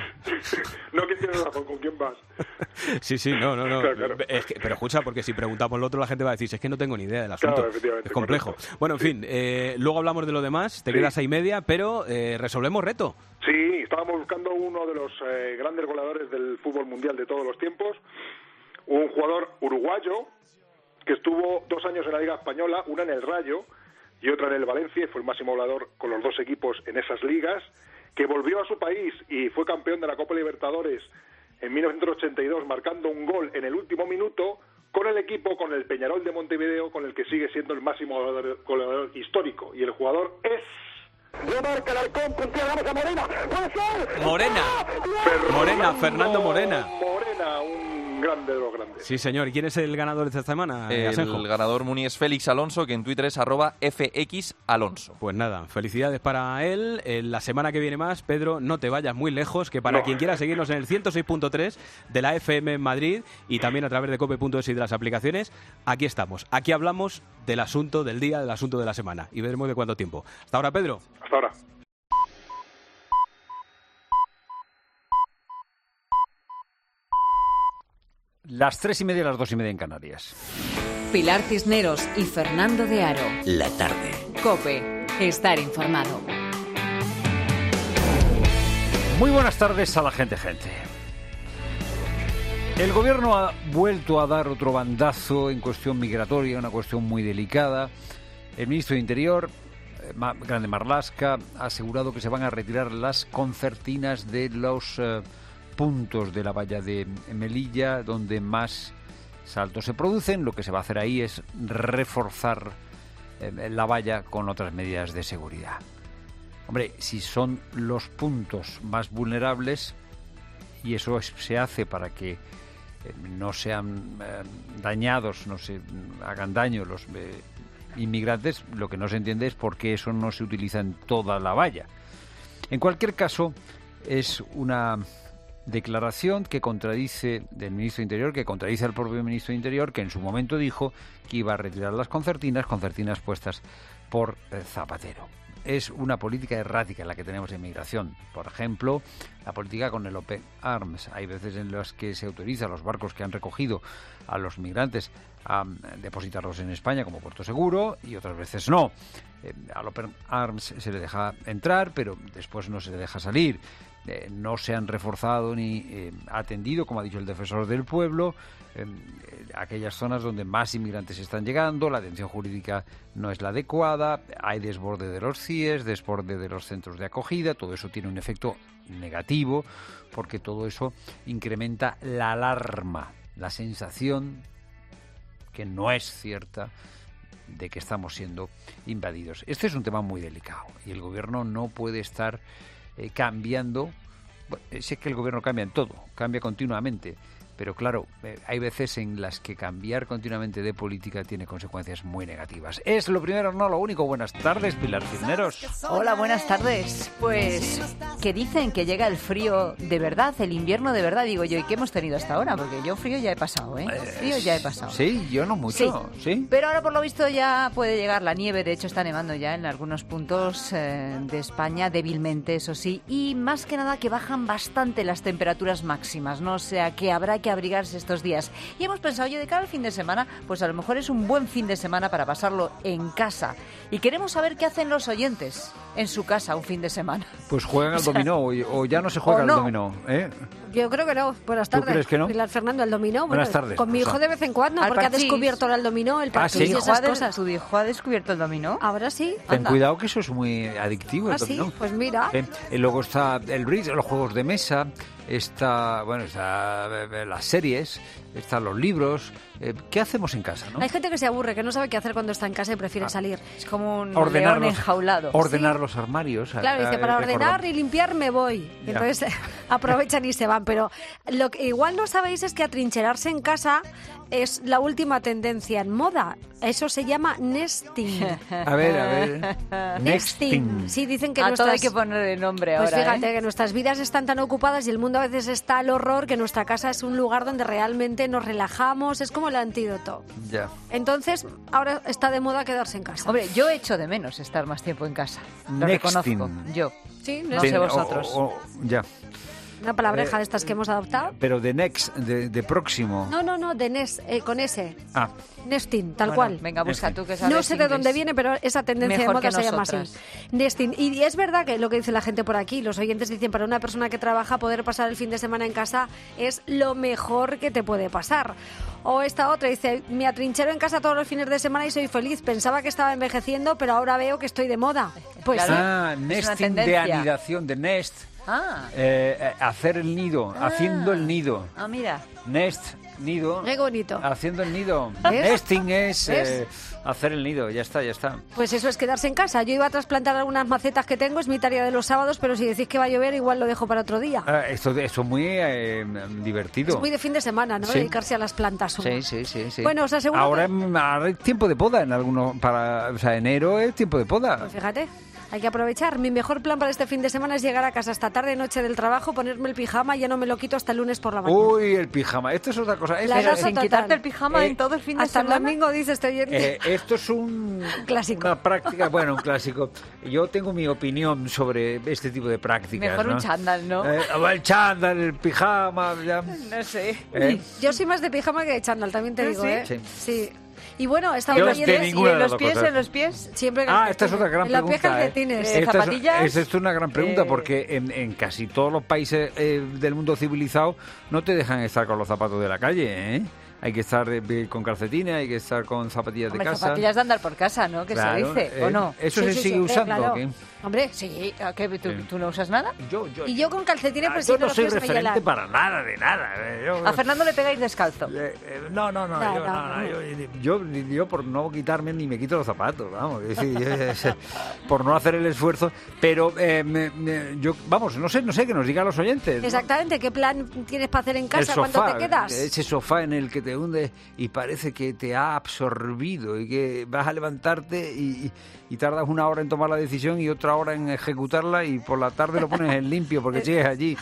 No, que tienes razón, ¿con quién vas? Sí, sí, no, no, no. Claro, claro. Es que, pero escucha, porque si preguntamos lo otro, la gente va a decir, es que no tengo ni idea del asunto. Claro, efectivamente, es complejo. correcto. Bueno, en Sí. fin, eh, luego hablamos de lo demás, te Sí. quedas ahí media, pero eh, resolvemos reto. Sí, estábamos buscando uno de los eh, grandes goleadores del fútbol mundial de todos los tiempos, un jugador uruguayo que estuvo dos años en la Liga Española, una en el Rayo y otra en el Valencia, y fue el máximo goleador con los dos equipos en esas ligas, que volvió a su país y fue campeón de la Copa Libertadores en mil novecientos ochenta y dos, marcando un gol en el último minuto con el equipo, con el Peñarol de Montevideo, con el que sigue siendo el máximo goleador, goleador histórico. Y el jugador es... Marca el halcón, vamos a Morena, puede ser. Morena. Fernando Morena, Fernando Morena. Morena, un grande de los grandes. Sí, señor. ¿Y quién es el ganador de esta semana, Asenjo? El ganador Muni es Félix Alonso, que en Twitter es arroba fxalonso. Pues nada, felicidades para él. En la semana que viene más, Pedro, no te vayas muy lejos, que para No. quien quiera seguirnos en el ciento seis punto tres de la F M en Madrid y también a través de cope punto es y de las aplicaciones, aquí estamos. Aquí hablamos del asunto del día, del asunto de la semana y veremos de cuánto tiempo. Hasta ahora, Pedro. Hasta ahora. Las tres y media y las dos y media en Canarias. Pilar Cisneros y Fernando de Aro. La tarde. COPE. Estar informado. Muy buenas tardes a la gente, gente. El gobierno ha vuelto a dar otro bandazo en cuestión migratoria, una cuestión muy delicada. El ministro de Interior, Grande Marlaska, ha asegurado que se van a retirar las concertinas de los eh, puntos de la valla de Melilla donde más saltos se producen. Lo que se va a hacer ahí es reforzar eh, la valla con otras medidas de seguridad. Hombre, si son los puntos más vulnerables y eso es, se hace para que eh, no sean eh, dañados, no se hagan daño los eh, inmigrantes, lo que no se entiende es por qué eso no se utiliza en toda la valla. En cualquier caso, es una declaración que contradice del ministro de Interior, que contradice al propio ministro de Interior, que en su momento dijo que iba a retirar las concertinas, concertinas puestas por eh, Zapatero. Es una política errática la que tenemos en migración. Por ejemplo, la política con el Open Arms. Hay veces en las que se autoriza a los barcos que han recogido a los migrantes a depositarlos en España como puerto seguro y otras veces no. Eh, al Open Arms se le deja entrar, pero después no se le deja salir. Eh, no se han reforzado ni eh, atendido, como ha dicho el defensor del pueblo, eh, aquellas zonas donde más inmigrantes están llegando, la atención jurídica no es la adecuada, hay desborde de los C I E S, desborde de los centros de acogida, todo eso tiene un efecto negativo porque todo eso incrementa la alarma, la sensación que no es cierta de que estamos siendo invadidos. Este es un tema muy delicado y el gobierno no puede estar eh, cambiando. Bueno, sé que el gobierno cambia en todo, cambia continuamente, pero claro, eh, hay veces en las que cambiar continuamente de política tiene consecuencias muy negativas. Es lo primero, no lo único. Buenas tardes, Pilar Cisneros. Hola, buenas tardes. Pues que dicen que llega el frío de verdad, el invierno de verdad, digo yo, ¿y qué hemos tenido hasta ahora? Porque yo frío ya he pasado, ¿eh? Frío ya he pasado. Sí, yo no mucho, sí. ¿Sí? Pero ahora por lo visto ya puede llegar la nieve, de hecho está nevando ya en algunos puntos eh, de España, débilmente, eso sí, y más que nada que bajan bastante las temperaturas máximas, ¿no? O sea, que habrá que abrigarse estos días. Y hemos pensado, oye, de cara al fin de semana, pues a lo mejor es un buen fin de semana para pasarlo en casa. Y queremos saber qué hacen los oyentes en su casa un fin de semana. Pues juegan al o sea, dominó, o, o ya no se juega no. al dominó, ¿eh? Yo creo que no. Buenas tardes. ¿Tú crees que no? Pilar Fernando, al dominó. Buenas bueno, tardes. Con mi hijo de vez en cuando, porque parchís. ha descubierto ahora el dominó, el parchís ¿Ah, sí? y esas cosas. ¿Tu hijo ha descubierto el dominó? Ahora sí. Ten Anda. cuidado que eso es muy adictivo, el ¿Ah, dominó. sí? Pues mira. Eh, y luego está el bridge, los juegos de mesa, está, bueno, está eh, las series, están los libros. Eh, ¿Qué hacemos en casa, no? Hay gente que se aburre, que no sabe qué hacer cuando está en casa y prefiere Ah. salir. Es como un ordenar león los, enjaulado. Ordenar Sí. los armarios. Claro, dice, para ordenar y limpiar me voy. Ya. Entonces aprovechan y se van. Pero lo que igual no sabéis es que atrincherarse en casa es la última tendencia en moda. Eso se llama nesting. A ver, a ver. Nesting. Sí, dicen que a nuestras... todo hay que ponerle nombre Pues ahora, fíjate ¿eh? que nuestras vidas están tan ocupadas y el mundo a veces está al horror, que nuestra casa es un lugar donde realmente nos relajamos, es como el antídoto. Ya. Entonces, ahora está de moda quedarse en casa. Hombre, yo echo de menos estar más tiempo en casa. Lo Nexting. reconozco. Yo. Sí, No nesting. sé vosotros. O- o- ya. Una palabreja Eh, de estas que hemos adoptado. Pero de next, de, de próximo. No, no, no, de Nes, eh, con S. Ah. Nesting, tal Bueno, cual. venga, busca tú que sabes No sé de inglés. dónde viene, pero esa tendencia Mejor de moda que se llama así. nosotras. Nesting. Y es verdad que lo que dice la gente por aquí, los oyentes dicen, para una persona que trabaja, poder pasar el fin de semana en casa es lo mejor que te puede pasar. O esta otra dice, me atrinchero en casa todos los fines de semana y soy feliz. Pensaba que estaba envejeciendo, pero ahora veo que estoy de moda. Pues Claro. sí. Ah, Es una nesting de tendencia. anidación, de nest. Ah, Eh, eh, hacer el nido, Ah. haciendo el nido. ah, mira. Nest, nido. Qué bonito. Haciendo el nido. ¿Ves? Nesting es ¿Ves? eh, hacer el nido, ya está, ya está. Pues eso es quedarse en casa. Yo iba a trasplantar algunas macetas que tengo, es mi tarea de los sábados, pero si decís que va a llover, igual lo dejo para otro día. Ah, esto, esto es muy eh, divertido. Es muy de fin de semana, ¿no? Sí. Dedicarse a las plantas. uno. Sí, sí, sí, sí. Bueno, os aseguro Ahora, que- mm, ahora es tiempo de poda en algunos, para, o sea, enero es tiempo de poda. Pues fíjate, hay que aprovechar. Mi mejor plan para este fin de semana es llegar a casa esta tarde, noche del trabajo, ponerme el pijama y ya no me lo quito hasta el lunes por la mañana. Uy, el pijama. Esto es otra cosa. Esto, La es- raza Sin total. quitarte el pijama Eh, en todo el fin de Hasta el semana. domingo, dice este oyente. eh, esto es un Clásico. una práctica, bueno, un clásico. Yo tengo mi opinión sobre este tipo de prácticas. Mejor ¿no? un chándal, ¿no? Eh, el chándal, el pijama, ya. No sé. Eh, Yo soy más de pijama que de chándal, también te ¿Ah, digo, sí? ¿eh? Sí. Sí. Y bueno, estaba Yo oyendo... de ¿Y ninguna en de las los dos pies, cosas. en los pies? Siempre Ah, esta es otra gran en la pies pregunta. ¿eh? calcetines. Eh, Esta es- zapatillas, esta es una gran pregunta eh, porque en, en casi todos los países eh, del mundo civilizado no te dejan estar con los zapatos de la calle, ¿eh? Hay que estar eh, con calcetines, hay que estar con zapatillas Hombre, de casa. zapatillas de andar por casa, ¿no? Que Claro, se dice, eh, ¿o no? ¿Eso Sí, se sí, sigue sí, usando? claro. ¿o qué? Hombre, Sí, ¿a qué? ¿Tú, Sí. tú no usas nada? Yo, yo, y yo con calcetines Ah, pues yo sí, no los soy pies me referente hielan. para nada, de nada. eh, yo- A Fernando le pegáis descalzo. Eh, eh, no, no, no, No, yo, no, no, no, no. yo, yo, yo por no quitarme ni me quito los zapatos, vamos, es decir, es- es- por no hacer el esfuerzo, pero eh, me- me- yo, vamos, no sé, no sé, que nos digan los oyentes. ¿no? Exactamente, ¿qué plan tienes para hacer en El casa? sofá, ¿Cuándo te quedas? ese sofá en el que te hundes y parece que te ha absorbido y que vas a levantarte y, y- y tardas una hora en tomar la decisión y otra hora en ejecutarla y por la tarde lo pones en limpio porque sigues allí.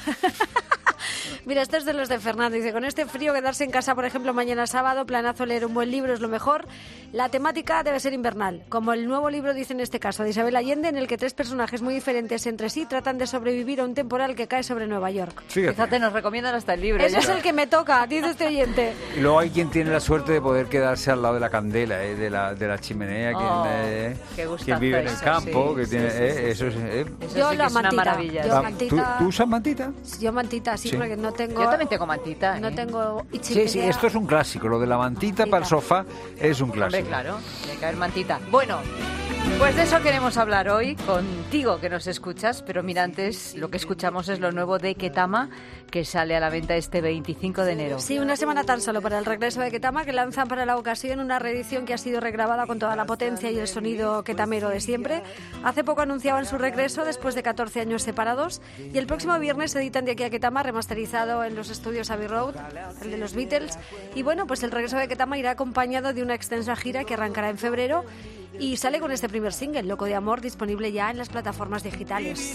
Mira, este es de los de Fernando. Dice, con este frío quedarse en casa, por ejemplo, mañana sábado, planazo leer un buen libro es lo mejor. La temática debe ser invernal, como el nuevo libro dice en este caso, de Isabel Allende, en el que tres personajes muy diferentes entre sí tratan de sobrevivir a un temporal que cae sobre Nueva York. Fíjate. Fíjate, nos recomiendan hasta el libro. Ese ya. es el que me toca, dice este oyente. Y luego hay quien tiene la suerte de poder quedarse al lado de la candela, eh, de, la, de la chimenea, Oh, quien, eh, qué gustazo quien vive en el eso, campo, sí, que sí, tiene, sí, eh, sí, eso es... eh. Eso Yo sí que la es una mantita. maravilla. Yo Ah, mantita. ¿tú, ¿Tú usas mantita? Yo mantita, sí, Sí. porque no tengo... Yo también tengo mantita. No ¿eh? tengo... Sí, sí, esto es un clásico, lo de la mantita para el sofá es un Hombre, clásico. claro, tiene que haber mantita. Bueno, pues de eso queremos hablar hoy contigo que nos escuchas, pero mira, antes lo que escuchamos es lo nuevo de Ketama, que sale a la venta este veinticinco de enero. Sí, una semana tan solo para el regreso de Ketama, que lanzan para la ocasión una reedición que ha sido regrabada con toda la potencia y el sonido ketamero de siempre. Hace poco anunciaban su regreso después de catorce años separados y el próximo viernes editan De aquí a Ketama, remasterizado en los estudios Abbey Road, el de los Beatles. Y bueno, pues el regreso de Ketama irá acompañado de una extensa gira que arrancará en febrero y sale con este primer single, Loco de Amor, disponible ya en las plataformas digitales.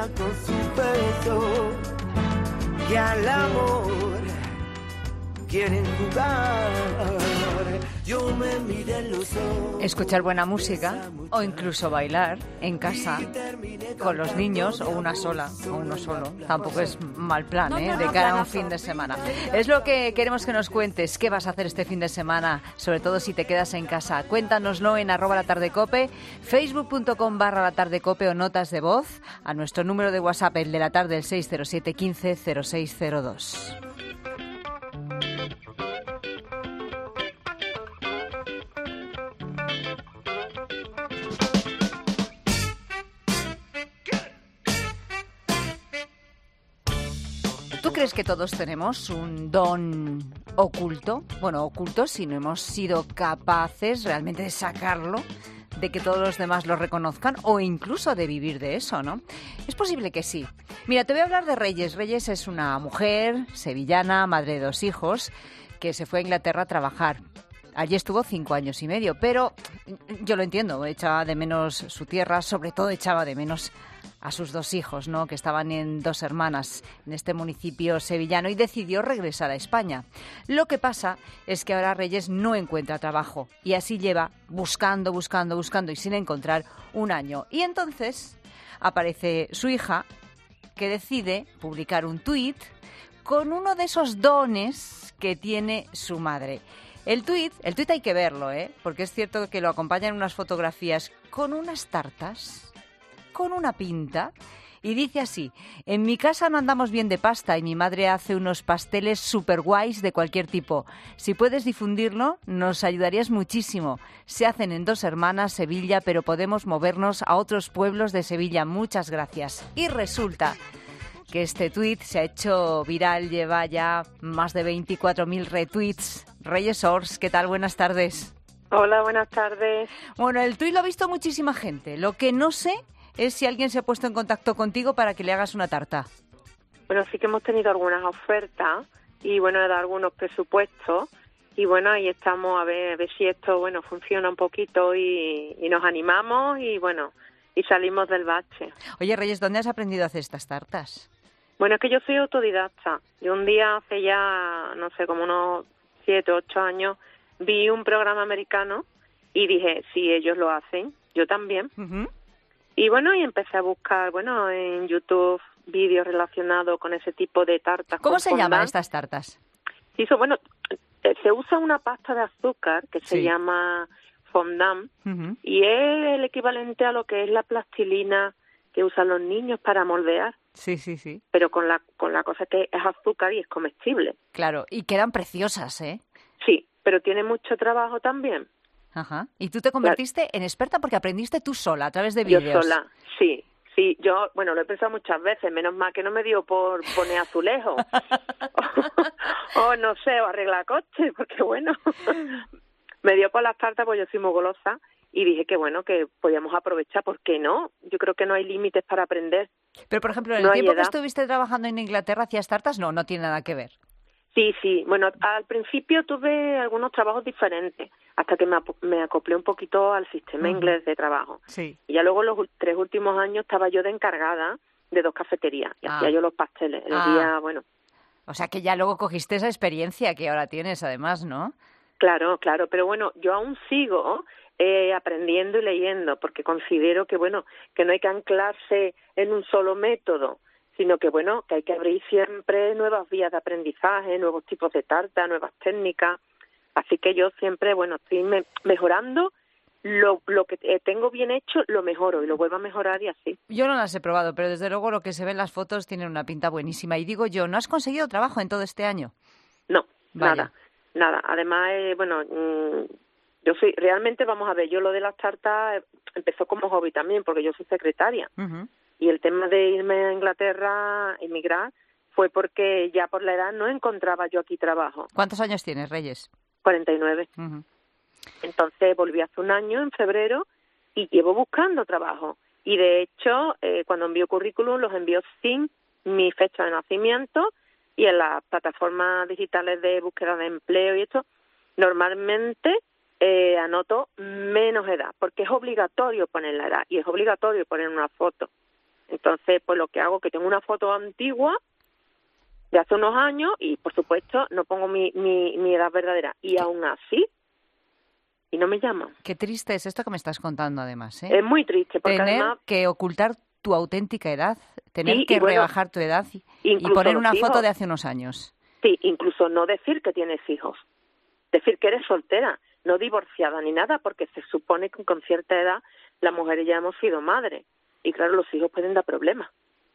Y al amor quieren jugar. Yo me miré en los ojos. Escuchar buena música o incluso bailar en casa con los niños o una sola o uno solo. Tampoco es mal plan, ¿eh? De cara a un fin de semana. Es lo que queremos que nos cuentes. ¿Qué vas a hacer este fin de semana? Sobre todo si te quedas en casa. Cuéntanoslo en arroba la tarde cope, facebook.com barra la tarde cope o notas de voz a nuestro número de WhatsApp, el de la tarde, el seis cero siete quince cero seis cero dos. ¿Tú crees que todos tenemos un don oculto? Bueno, oculto si no hemos sido capaces realmente de sacarlo, de que todos los demás lo reconozcan o incluso de vivir de eso, ¿no? Es posible que sí. Mira, te voy a hablar de Reyes. Reyes es una mujer sevillana, madre de dos hijos, que se fue a Inglaterra a trabajar. Allí estuvo cinco años y medio, pero yo lo entiendo, echaba de menos su tierra, sobre todo echaba de menos a sus dos hijos, ¿no?, que estaban en Dos Hermanas, en este municipio sevillano, y decidió regresar a España. Lo que pasa es que ahora Reyes no encuentra trabajo y así lleva buscando, buscando, buscando y sin encontrar un año. Y entonces aparece su hija, que decide publicar un tuit con uno de esos dones que tiene su madre. El tuit, el tuit hay que verlo, ¿eh? Porque es cierto que lo acompañan unas fotografías con unas tartas, con una pinta, y dice así: en mi casa no andamos bien de pasta y mi madre hace unos pasteles super guays de cualquier tipo. Si puedes difundirlo, nos ayudarías muchísimo. Se hacen en Dos Hermanas, Sevilla, pero podemos movernos a otros pueblos de Sevilla. Muchas gracias. Y resulta que este tuit se ha hecho viral, lleva ya más de veinticuatro mil retweets. Reyes Ors, ¿qué tal? Buenas tardes. Hola, buenas tardes. Bueno, el tuit lo ha visto muchísima gente. Lo que no sé es si alguien se ha puesto en contacto contigo para que le hagas una tarta. Bueno, sí que hemos tenido algunas ofertas y, bueno, he dado algunos presupuestos y, bueno, ahí estamos a ver, a ver si esto, bueno, funciona un poquito y, y nos animamos y, bueno, y salimos del bache. Oye, Reyes, ¿dónde has aprendido a hacer estas tartas? Bueno, es que yo soy autodidacta. Yo un día, hace ya, no sé, como unos siete, ocho años, vi un programa americano y dije, si ellos lo hacen, yo también. Uh-huh. Y bueno, y empecé a buscar, bueno, en YouTube vídeos relacionados con ese tipo de tartas. ¿Cómo con se fondant. llaman estas tartas? Sí, so, bueno, eh, se usa una pasta de azúcar que se Sí. llama fondant Uh-huh. y es el equivalente a lo que es la plastilina que usan los niños para moldear. Sí, sí, sí. Pero con la con la cosa que es azúcar y es comestible. Claro, y quedan preciosas, ¿eh? Sí, pero tiene mucho trabajo también. Ajá. Y tú te convertiste en experta porque aprendiste tú sola, a través de Yo vídeos. sola, sí. Sí, yo, bueno, lo he pensado muchas veces, menos mal que no me dio por poner azulejos. o, o no sé, o arreglar coches, porque bueno, me dio por las tartas, pues yo soy muy golosa, y dije que bueno, que podíamos aprovechar, ¿por qué no? Yo creo que no hay límites para aprender. Pero, por ejemplo, en No el hay tiempo que edad. estuviste trabajando en Inglaterra, ¿hacías tartas? No, no tiene nada que ver. Sí, sí. Bueno, al principio tuve algunos trabajos diferentes, hasta que me, ap- me acoplé un poquito al sistema Ujú. inglés de trabajo. Sí. Y ya luego los ul- tres últimos años estaba yo de encargada de dos cafeterías. Y Ah. hacía yo los pasteles. Los Ah. días, bueno, O sea que ya luego cogiste esa experiencia que ahora tienes, además, ¿no? claro, claro. Pero bueno, yo aún sigo eh, aprendiendo y leyendo, porque considero que, bueno, que no hay que anclarse en un solo método, sino que, bueno, que hay que abrir siempre nuevas vías de aprendizaje, nuevos tipos de tarta, nuevas técnicas. Así que yo siempre, bueno, estoy me- mejorando lo, lo que eh, tengo bien hecho, lo mejoro y lo vuelvo a mejorar y así. Yo no las he probado, pero desde luego lo que se ve en las fotos tiene una pinta buenísima. Y digo yo, ¿no has conseguido trabajo en todo este año? No, Vaya. nada, nada. Además, eh, bueno, mm, yo soy, realmente, vamos a ver, yo lo de las tartas eh, empezó como hobby también, porque yo soy secretaria. Ujú. Y el tema de irme a Inglaterra, emigrar, fue porque ya por la edad no encontraba yo aquí trabajo. ¿Cuántos años tienes, Reyes? cuarenta y nueve. Ujú. Entonces volví hace un año, en febrero, y llevo buscando trabajo. Y de hecho, eh, cuando envío currículum, los envío sin mi fecha de nacimiento, y en las plataformas digitales de búsqueda de empleo y esto, normalmente eh, anoto menos edad, porque es obligatorio poner la edad y es obligatorio poner una foto. Entonces, pues lo que hago es que tengo una foto antigua de hace unos años y, por supuesto, no pongo mi, mi, mi edad verdadera. Y aún así, y no me llaman. Qué triste es esto que me estás contando, además, ¿eh? Es muy triste, porque tener además... que ocultar tu auténtica edad, tener Sí, que y bueno, rebajar tu edad y, y incluso poner los una hijos. foto de hace unos años. Sí, incluso no decir que tienes hijos. Decir que eres soltera, no divorciada ni nada, porque se supone que con cierta edad las mujeres ya hemos sido madres. Y claro, los hijos pueden dar problemas.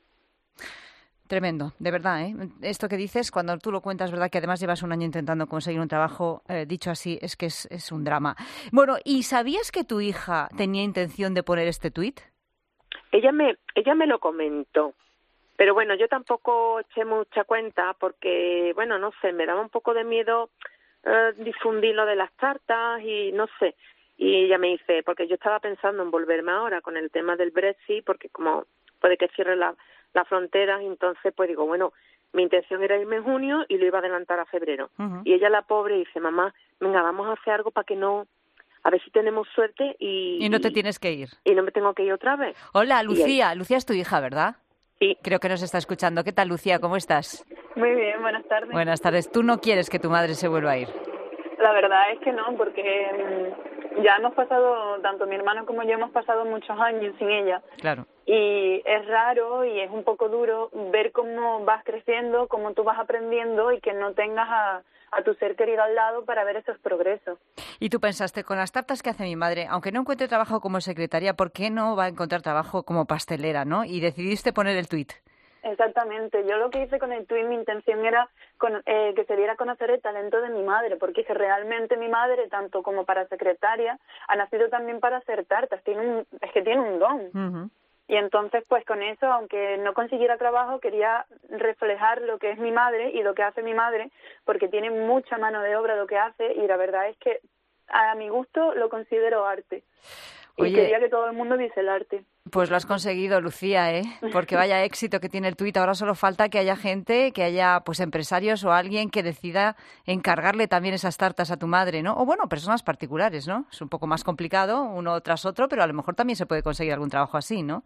Tremendo, de verdad, ¿eh? Esto que dices, cuando tú lo cuentas, verdad que además llevas un año intentando conseguir un trabajo, eh, dicho así, es que es, es un drama. Bueno, ¿y sabías que tu hija tenía intención de poner este tuit? Ella me, ella me lo comentó, pero bueno, yo tampoco eché mucha cuenta porque, bueno, no sé, me daba un poco de miedo eh, difundir lo de las tartas y no sé. Y ella me dice, porque yo estaba pensando en volverme ahora con el tema del Brexit, porque como puede que cierre la las fronteras, entonces pues digo, bueno, mi intención era irme en junio y lo iba a adelantar a febrero. Uh-huh. Y ella, la pobre, dice, mamá, venga, vamos a hacer algo para que no, a ver si tenemos suerte y... Y no te tienes que ir. Y no me tengo que ir otra vez. Hola, Lucía. Lucía es tu hija, ¿verdad? Sí. Creo que nos está escuchando. ¿Qué tal, Lucía? ¿Cómo estás? Muy bien, buenas tardes. Buenas tardes. ¿Tú no quieres que tu madre se vuelva a ir? La verdad es que no, porque mmm, ya hemos pasado, tanto mi hermano como yo hemos pasado muchos años sin ella. Claro. Y es raro y es un poco duro ver cómo vas creciendo, cómo tú vas aprendiendo y que no tengas a, a tu ser querido al lado para ver esos progresos. Y tú pensaste, con las tartas que hace mi madre, aunque no encuentre trabajo como secretaria, ¿por qué no va a encontrar trabajo como pastelera, no? Y decidiste poner el tuit. Exactamente. Yo lo que hice con el tuit, mi intención era con, eh, que se diera a conocer el talento de mi madre, porque es que realmente mi madre, tanto como para secretaria, ha nacido también para hacer tartas. Tiene un, es que tiene un don. Uh-huh. Y entonces, pues con eso, aunque no consiguiera trabajo, quería reflejar lo que es mi madre y lo que hace mi madre, porque tiene mucha mano de obra lo que hace y la verdad es que a mi gusto lo considero arte. Oye, y quería que todo el mundo viese el arte. Pues lo has conseguido, Lucía, ¿eh? Porque vaya éxito que tiene el tuit. Ahora solo falta que haya gente, que haya pues empresarios o alguien que decida encargarle también esas tartas a tu madre, ¿no? O bueno, personas particulares, ¿no? Es un poco más complicado uno tras otro, pero a lo mejor también se puede conseguir algún trabajo así, ¿no?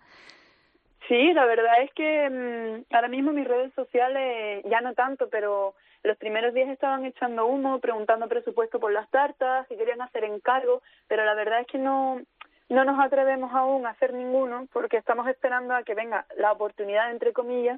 Sí, la verdad es que mmm, ahora mismo mis redes sociales ya no tanto, pero los primeros días estaban echando humo, preguntando presupuesto por las tartas, si querían hacer encargo, pero la verdad es que no... No nos atrevemos aún a hacer ninguno porque estamos esperando a que venga la oportunidad, entre comillas,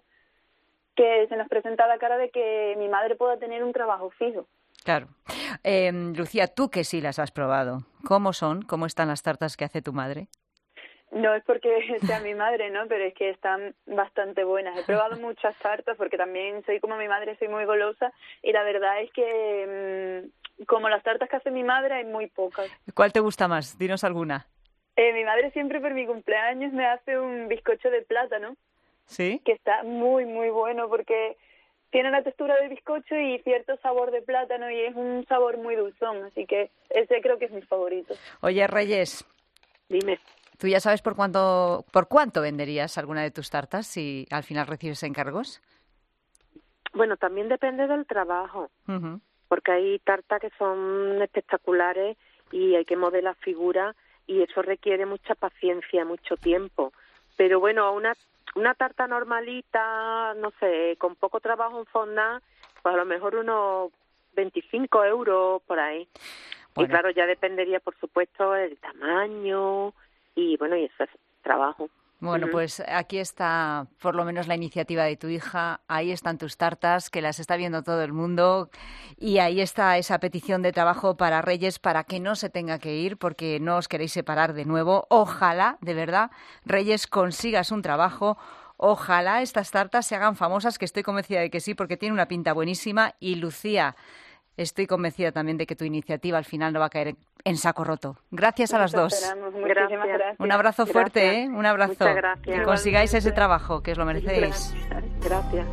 que se nos presenta a la cara de que mi madre pueda tener un trabajo fijo. Claro. Eh, Lucía, tú que sí las has probado, ¿cómo son? ¿Cómo están las tartas que hace tu madre? No es porque sea mi madre, ¿no? Pero es que están bastante buenas. He probado muchas tartas porque también soy como mi madre, soy muy golosa y la verdad es que mmm, como las tartas que hace mi madre hay muy pocas. ¿Cuál te gusta más? Dinos alguna. Eh, mi madre siempre por mi cumpleaños me hace un bizcocho de plátano. ¿Sí? Que está muy, muy bueno porque tiene la textura del bizcocho y cierto sabor de plátano y es un sabor muy dulzón. Así que ese creo que es mi favorito. Oye, Reyes. Dime. ¿Tú ya sabes por cuánto, por cuánto venderías alguna de tus tartas si al final recibes encargos? Bueno, también depende del trabajo. Uh-huh. Porque hay tartas que son espectaculares y hay que modelar figuras. Y eso requiere mucha paciencia, mucho tiempo. Pero bueno, una una tarta normalita, no sé, con poco trabajo en fondant, pues a lo mejor unos veinticinco euros por ahí. Bueno. Y claro, ya dependería, por supuesto, el tamaño y bueno, y ese es trabajo. Bueno, uh-huh. Pues aquí está por lo menos la iniciativa de tu hija, ahí están tus tartas, que las está viendo todo el mundo, y ahí está esa petición de trabajo para Reyes para que no se tenga que ir, porque no os queréis separar de nuevo. Ojalá, de verdad, Reyes, consigas un trabajo, ojalá estas tartas se hagan famosas, que estoy convencida de que sí, porque tiene una pinta buenísima, y Lucía, estoy convencida también de que tu iniciativa al final no va a caer en saco roto. Gracias a las dos. Gracias. Gracias. Un abrazo fuerte, gracias. ¿eh? Un abrazo. Muchas gracias. Que consigáis ese trabajo, que os lo merecéis. Gracias. gracias.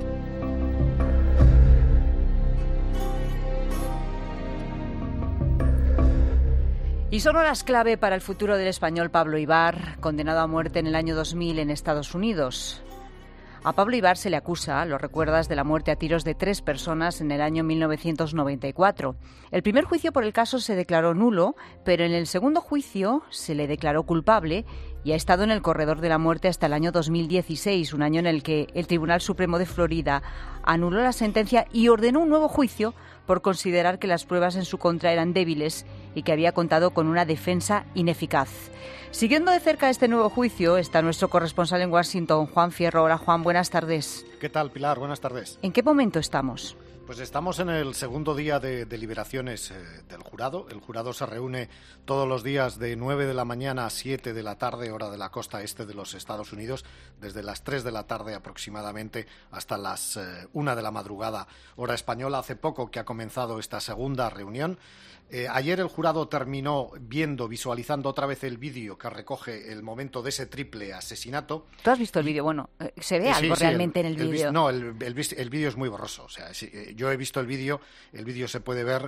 Y son horas clave para el futuro del español Pablo Ibar, condenado a muerte en el año dos mil en Estados Unidos. A Pablo Ibar se le acusa, lo recuerdas, de la muerte a tiros de tres personas en el año mil novecientos noventa y cuatro. El primer juicio por el caso se declaró nulo, pero en el segundo juicio se le declaró culpable y ha estado en el corredor de la muerte hasta el año dos mil dieciséis, un año en el que el Tribunal Supremo de Florida anuló la sentencia y ordenó un nuevo juicio por considerar que las pruebas en su contra eran débiles y que había contado con una defensa ineficaz. Siguiendo de cerca este nuevo juicio está nuestro corresponsal en Washington, Juan Fierro. Hola, Juan, buenas tardes. ¿Qué tal, Pilar? Buenas tardes. ¿En qué momento estamos? Pues estamos en el segundo día de deliberaciones eh, del jurado. El jurado se reúne todos los días de nueve de la mañana a siete de la tarde, hora de la costa este de los Estados Unidos, desde las tres de la tarde aproximadamente hasta las eh, una de la madrugada, hora española. Hace poco que ha comenzado esta segunda reunión. Eh, ayer el jurado terminó viendo, visualizando otra vez el vídeo que recoge el momento de ese triple asesinato. ¿Tú has visto el vídeo? Bueno, ¿se ve Eh, algo sí, sí, realmente el, en el el vídeo? No, el, el, el vídeo es muy borroso. O sea, sí, yo he visto el vídeo, el vídeo se puede ver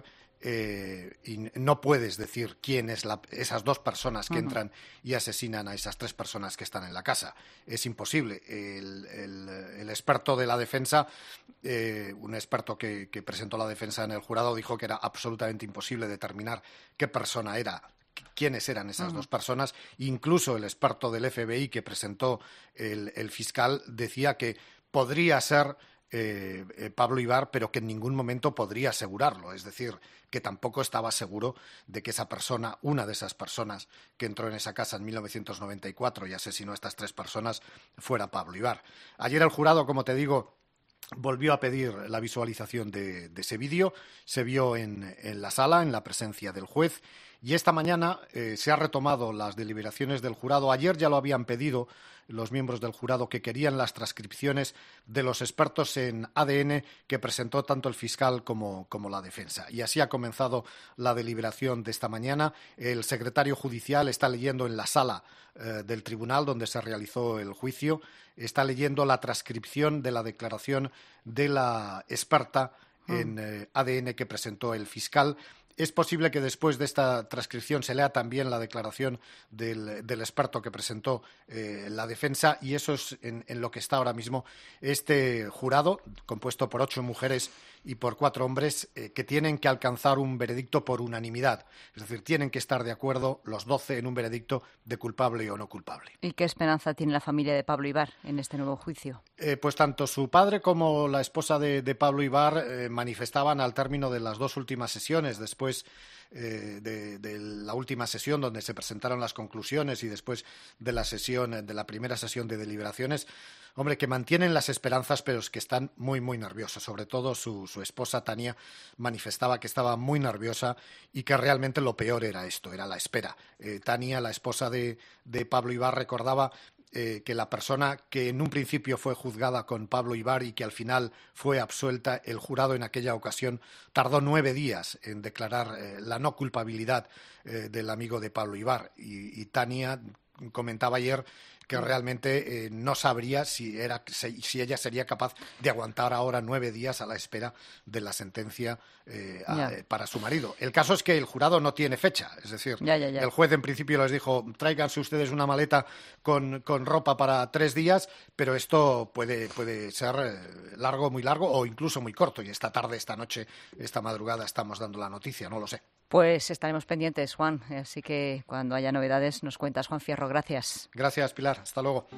eh, y no puedes decir quién es la, esas dos personas que Uh-huh. entran y asesinan a esas tres personas que están en la casa. Es imposible. El, el, el experto de la defensa, eh, un experto que, que presentó la defensa en el jurado, dijo que era absolutamente imposible determinar qué persona era, quiénes eran esas uh-huh. dos personas. Incluso el experto del F B I que presentó el, el fiscal decía que podría ser Eh, eh, Pablo Ibar, pero que en ningún momento podría asegurarlo, es decir, que tampoco estaba seguro de que esa persona, una de esas personas que entró en esa casa en mil novecientos noventa y cuatro y asesinó a estas tres personas, fuera Pablo Ibar. Ayer el jurado, como te digo, volvió a pedir la visualización de, de ese vídeo, se vio en, en la sala, en la presencia del juez, y esta mañana eh, se ha retomado las deliberaciones del jurado. Ayer ya lo habían pedido los miembros del jurado, que querían las transcripciones de los expertos en A D N que presentó tanto el fiscal como, como la defensa. Y así ha comenzado la deliberación de esta mañana. El secretario judicial está leyendo en la sala eh, del tribunal donde se realizó el juicio, está leyendo la transcripción de la declaración de la experta en eh, A D N que presentó el fiscal. Es posible que después de esta transcripción se lea también la declaración del, del experto que presentó eh, la defensa, y eso es en, en lo que está ahora mismo este jurado, compuesto por ocho mujeres y por cuatro hombres, eh, que tienen que alcanzar un veredicto por unanimidad. Es decir, tienen que estar de acuerdo los doce en un veredicto de culpable o no culpable. ¿Y qué esperanza tiene la familia de Pablo Ibar en este nuevo juicio? Eh, pues tanto su padre como la esposa de, de Pablo Ibar eh, manifestaban al término de las dos últimas sesiones, después eh, de, de la última sesión donde se presentaron las conclusiones y después de la sesión, de la primera sesión de deliberaciones, hombre, que mantienen las esperanzas, pero es que están muy, muy nerviosos. Sobre todo su, su esposa, Tania, manifestaba que estaba muy nerviosa y que realmente lo peor era esto, era la espera. Eh, Tania, la esposa de, de Pablo Ibar, recordaba eh, que la persona que en un principio fue juzgada con Pablo Ibar y que al final fue absuelta, el jurado en aquella ocasión tardó nueve días en declarar eh, la no culpabilidad eh, del amigo de Pablo Ibar. Y, y Tania comentaba ayer que realmente eh, no sabría si, era, si, si ella sería capaz de aguantar ahora nueve días a la espera de la sentencia eh, a, eh, para su marido. El caso es que el jurado no tiene fecha, es decir, ya, ya, ya. el juez en principio les dijo, tráiganse ustedes una maleta con, con ropa para tres días, pero esto puede, puede ser eh, largo, muy largo o incluso muy corto, y esta tarde, esta noche, esta madrugada estamos dando la noticia, no lo sé. Pues estaremos pendientes, Juan, así que cuando haya novedades nos cuentas. Juan Fierro, gracias. Gracias, Pilar, hasta luego.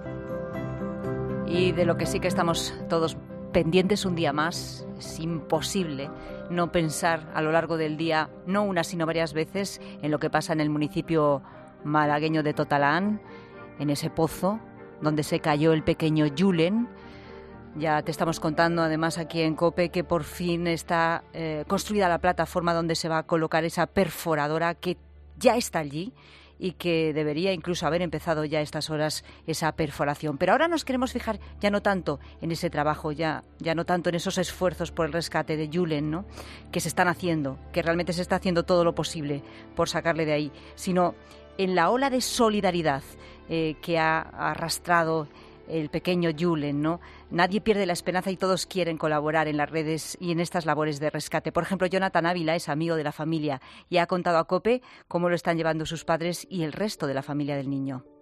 Y de lo que sí que estamos todos pendientes un día más, es imposible no pensar a lo largo del día, no una sino varias veces, en lo que pasa en el municipio malagueño de Totalán, en ese pozo donde se cayó el pequeño Julen. Ya te estamos contando, además, aquí en COPE, que por fin está eh, construida la plataforma donde se va a colocar esa perforadora que ya está allí y que debería incluso haber empezado ya a estas horas esa perforación. Pero ahora nos queremos fijar ya no tanto en ese trabajo, ya, ya no tanto en esos esfuerzos por el rescate de Julen, ¿no?, que se están haciendo, que realmente se está haciendo todo lo posible por sacarle de ahí, sino en la ola de solidaridad eh, que ha arrastrado el pequeño Julen, ¿no? Nadie pierde la esperanza y todos quieren colaborar en las redes y en estas labores de rescate. Por ejemplo, Jonathan Ávila es amigo de la familia y ha contado a COPE cómo lo están llevando sus padres y el resto de la familia del niño.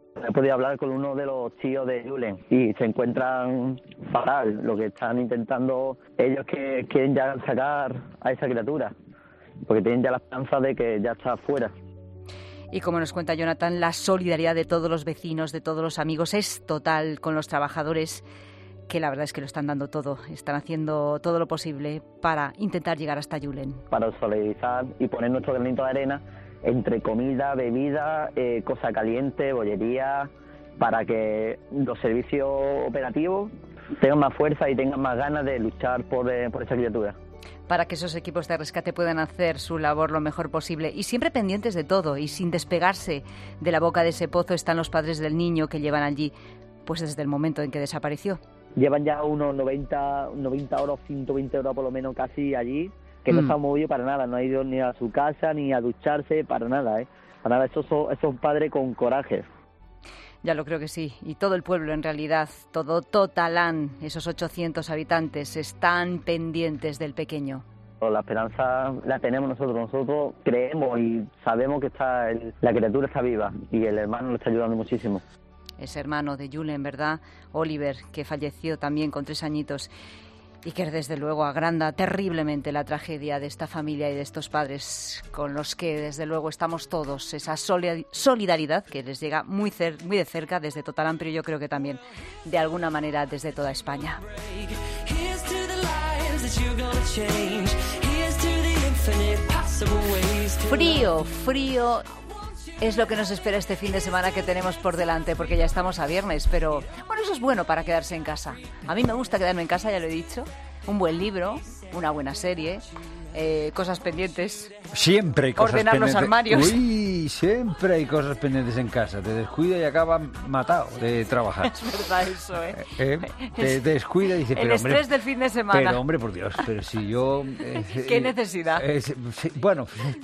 He podido hablar con uno de los tíos de Julen y se encuentran fatal. Lo que están intentando ellos que quieren ya sacar a esa criatura, porque tienen ya la esperanza de que ya está fuera. Y como nos cuenta Jonathan, la solidaridad de todos los vecinos, de todos los amigos, es total con los trabajadores, que la verdad es que lo están dando todo. Están haciendo todo lo posible para intentar llegar hasta Julen. Para solidarizar y poner nuestro granito de arena entre comida, bebida, eh, cosa caliente, bollería, para que los servicios operativos tengan más fuerza y tengan más ganas de luchar por, eh, por esa criatura. Para que esos equipos de rescate puedan hacer su labor lo mejor posible y siempre pendientes de todo y sin despegarse de la boca de ese pozo están los padres del niño que llevan allí pues desde el momento en que desapareció. Llevan ya unos noventa, noventa horas, ciento veinte horas por lo menos casi allí, que mm. no se han movido para nada, no ha ido ni a su casa ni a ducharse, para nada, ¿eh? Para nada, esos son, esos padres con coraje. Ya lo creo que sí. Y todo el pueblo, en realidad, todo Totalán, esos ochocientos habitantes, están pendientes del pequeño. La esperanza la tenemos nosotros. Nosotros creemos y sabemos que está el, la criatura está viva y el hermano lo está ayudando muchísimo. Ese hermano de Julen, ¿verdad? Oliver, que falleció también con tres añitos y que desde luego agranda terriblemente la tragedia de esta familia y de estos padres con los que desde luego estamos todos, esa solidaridad que les llega muy, cer- muy de cerca desde Totalán, pero yo creo que también de alguna manera desde toda España. Frío, frío es lo que nos espera este fin de semana que tenemos por delante, porque ya estamos a viernes, pero bueno, eso es bueno para quedarse en casa. A mí me gusta quedarme en casa, ya lo he dicho, un buen libro, una buena serie, eh, cosas pendientes. Siempre hay cosas Ordenar pendientes. los armarios. Uy, siempre hay cosas pendientes en casa. Te descuida y acabas matado de trabajar. Es verdad eso, ¿eh? ¿Eh? Te descuida y dices, el pero estrés hombre, del fin de semana. Pero hombre, por Dios, pero si yo... Eh, ¿Qué necesidad? Eh, eh, bueno,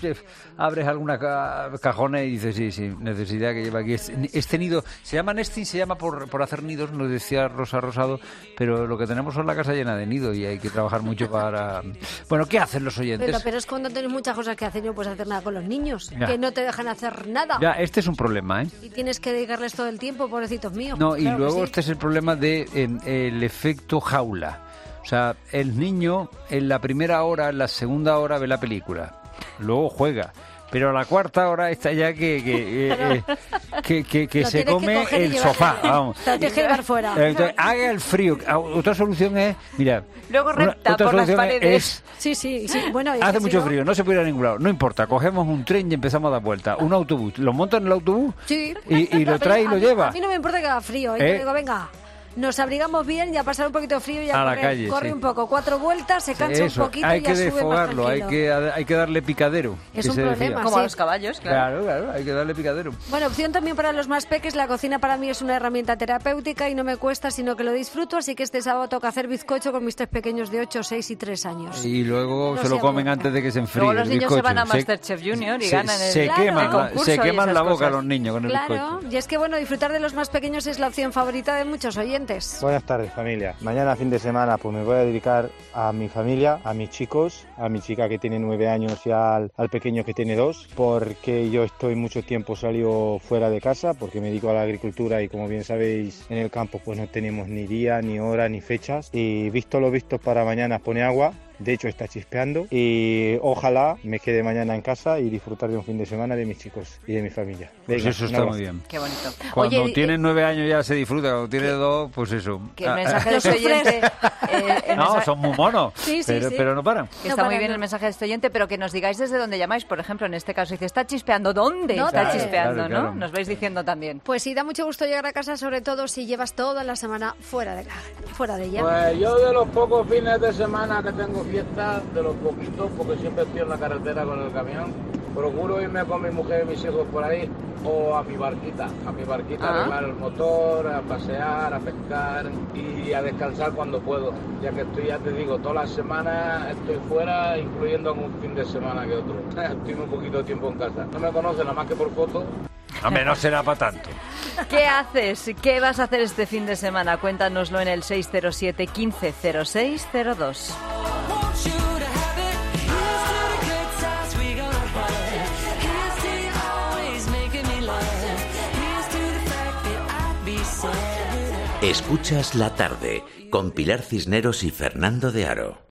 abres alguna ca- cajona y dices, sí, sí, necesidad que lleva aquí. Este nido, se llama nesting, se llama por, por hacer nidos, nos decía Rosa Rosado, pero lo que tenemos son la casa llena de nido y hay que trabajar mucho para... Bueno, ¿qué hacen los oyentes? Pero, pero es cuando tienes muchas cosas que hacer y no puedes hacer nada con los niños, Ya. que no te dejan hacer nada. Ya, este es un problema, ¿eh? Y tienes que dedicarles todo el tiempo, pobrecitos míos. No, y Claro que luego sí. este es el problema de en, el efecto jaula. O sea, el niño en la primera hora, en la segunda hora ve la película, luego juega. Pero a la cuarta hora está ya que que, eh, eh, que, que, que Lo se tienes que come coger y el llevar. sofá. Vamos. Te lo tienes que llevar fuera. Entonces, haga el frío. Otra solución es, mira, Luego una- recta otra por las solución paredes. es Sí, sí, sí. Bueno, y hace si mucho no- frío, no se puede ir a ningún lado, no importa, cogemos un tren y empezamos a dar vueltas, un autobús, lo montan en el autobús Sí. y, y lo Pero trae y a lo mí- lleva. A mí no me importa que haga frío. ¿eh? ¿Eh? Yo digo, venga, nos abrigamos bien y a pasar un poquito de frío y a, A la correr. calle, Corre sí. un poco, cuatro vueltas, se cansa Eso, un poquito hay y que ya sube más desfogarlo, hay tranquilo. que, hay que darle picadero. Es que un se problema, decía. Como a sí. los caballos, claro. Claro, claro, hay que darle picadero. Bueno, opción también para los más peques. La cocina para mí es una herramienta terapéutica y no me cuesta, sino que lo disfruto. Así que este sábado toca hacer bizcocho con mis tres pequeños de ocho, seis y tres años. Y luego No se lo se comen aburra. antes de que se enfríe. Luego los el niños se bizcocho. van a Masterchef Junior y se, ganan el, se Claro. queman, el la- concurso se y queman esas la boca cosas. los niños con el Claro, bizcocho. y es que bueno, disfrutar de los más pequeños es la opción favorita de muchos oyentes. Buenas tardes, familia. Mañana, fin de semana, pues me voy a dedicar a mi familia, a mis chicos, a mi chica que tiene nueve años y al, al pequeño que tiene dos, porque yo estoy mucho tiempo salido fuera de casa, porque me dedico a la agricultura y como bien sabéis, en el campo pues no tenemos ni día, ni hora, ni fechas. Y visto lo visto, para mañana pone agua. De hecho está chispeando y ojalá me quede mañana en casa y disfrutar de un fin de semana de mis chicos y de mi familia. Pues Venga, eso un está abrazo. muy bien. Qué bonito. Cuando Oye, tienen nueve años ya se disfruta, cuando tiene dos, pues eso. que el Ah, mensaje de ah, este oyente... eh, el no, mensaje- son muy monos, Sí, sí, pero, sí. pero no paran. Que está muy bien el mensaje de este oyente, pero que nos digáis desde dónde llamáis. Por ejemplo, en este caso dice, está chispeando. ¿Dónde ¿Dónde? está Claro, chispeando? claro, ¿no? claro. Nos vais diciendo también. Pues sí, da mucho gusto llegar a casa, sobre todo si llevas toda la semana fuera de, la- fuera de ella. Pues yo de los pocos fines de semana que tengo fiesta, de los poquitos, porque siempre estoy en la carretera con el camión, procuro irme con mi mujer y mis hijos por ahí, o a mi barquita, a mi barquita, Ah. arreglar el motor, a pasear, a pescar y a descansar cuando puedo, ya que estoy, ya te digo, todas las semanas estoy fuera, incluyendo un fin de semana que otro. Estoy un poquito de tiempo en casa. No me conocen nada más que por foto. Hombre, no será para tanto. ¿Qué haces? ¿Qué vas a hacer este fin de semana? Cuéntanoslo en el seis cero siete, quince cero seis cero dos. Escuchas La Tarde con Pilar Cisneros y Fernando de Aro.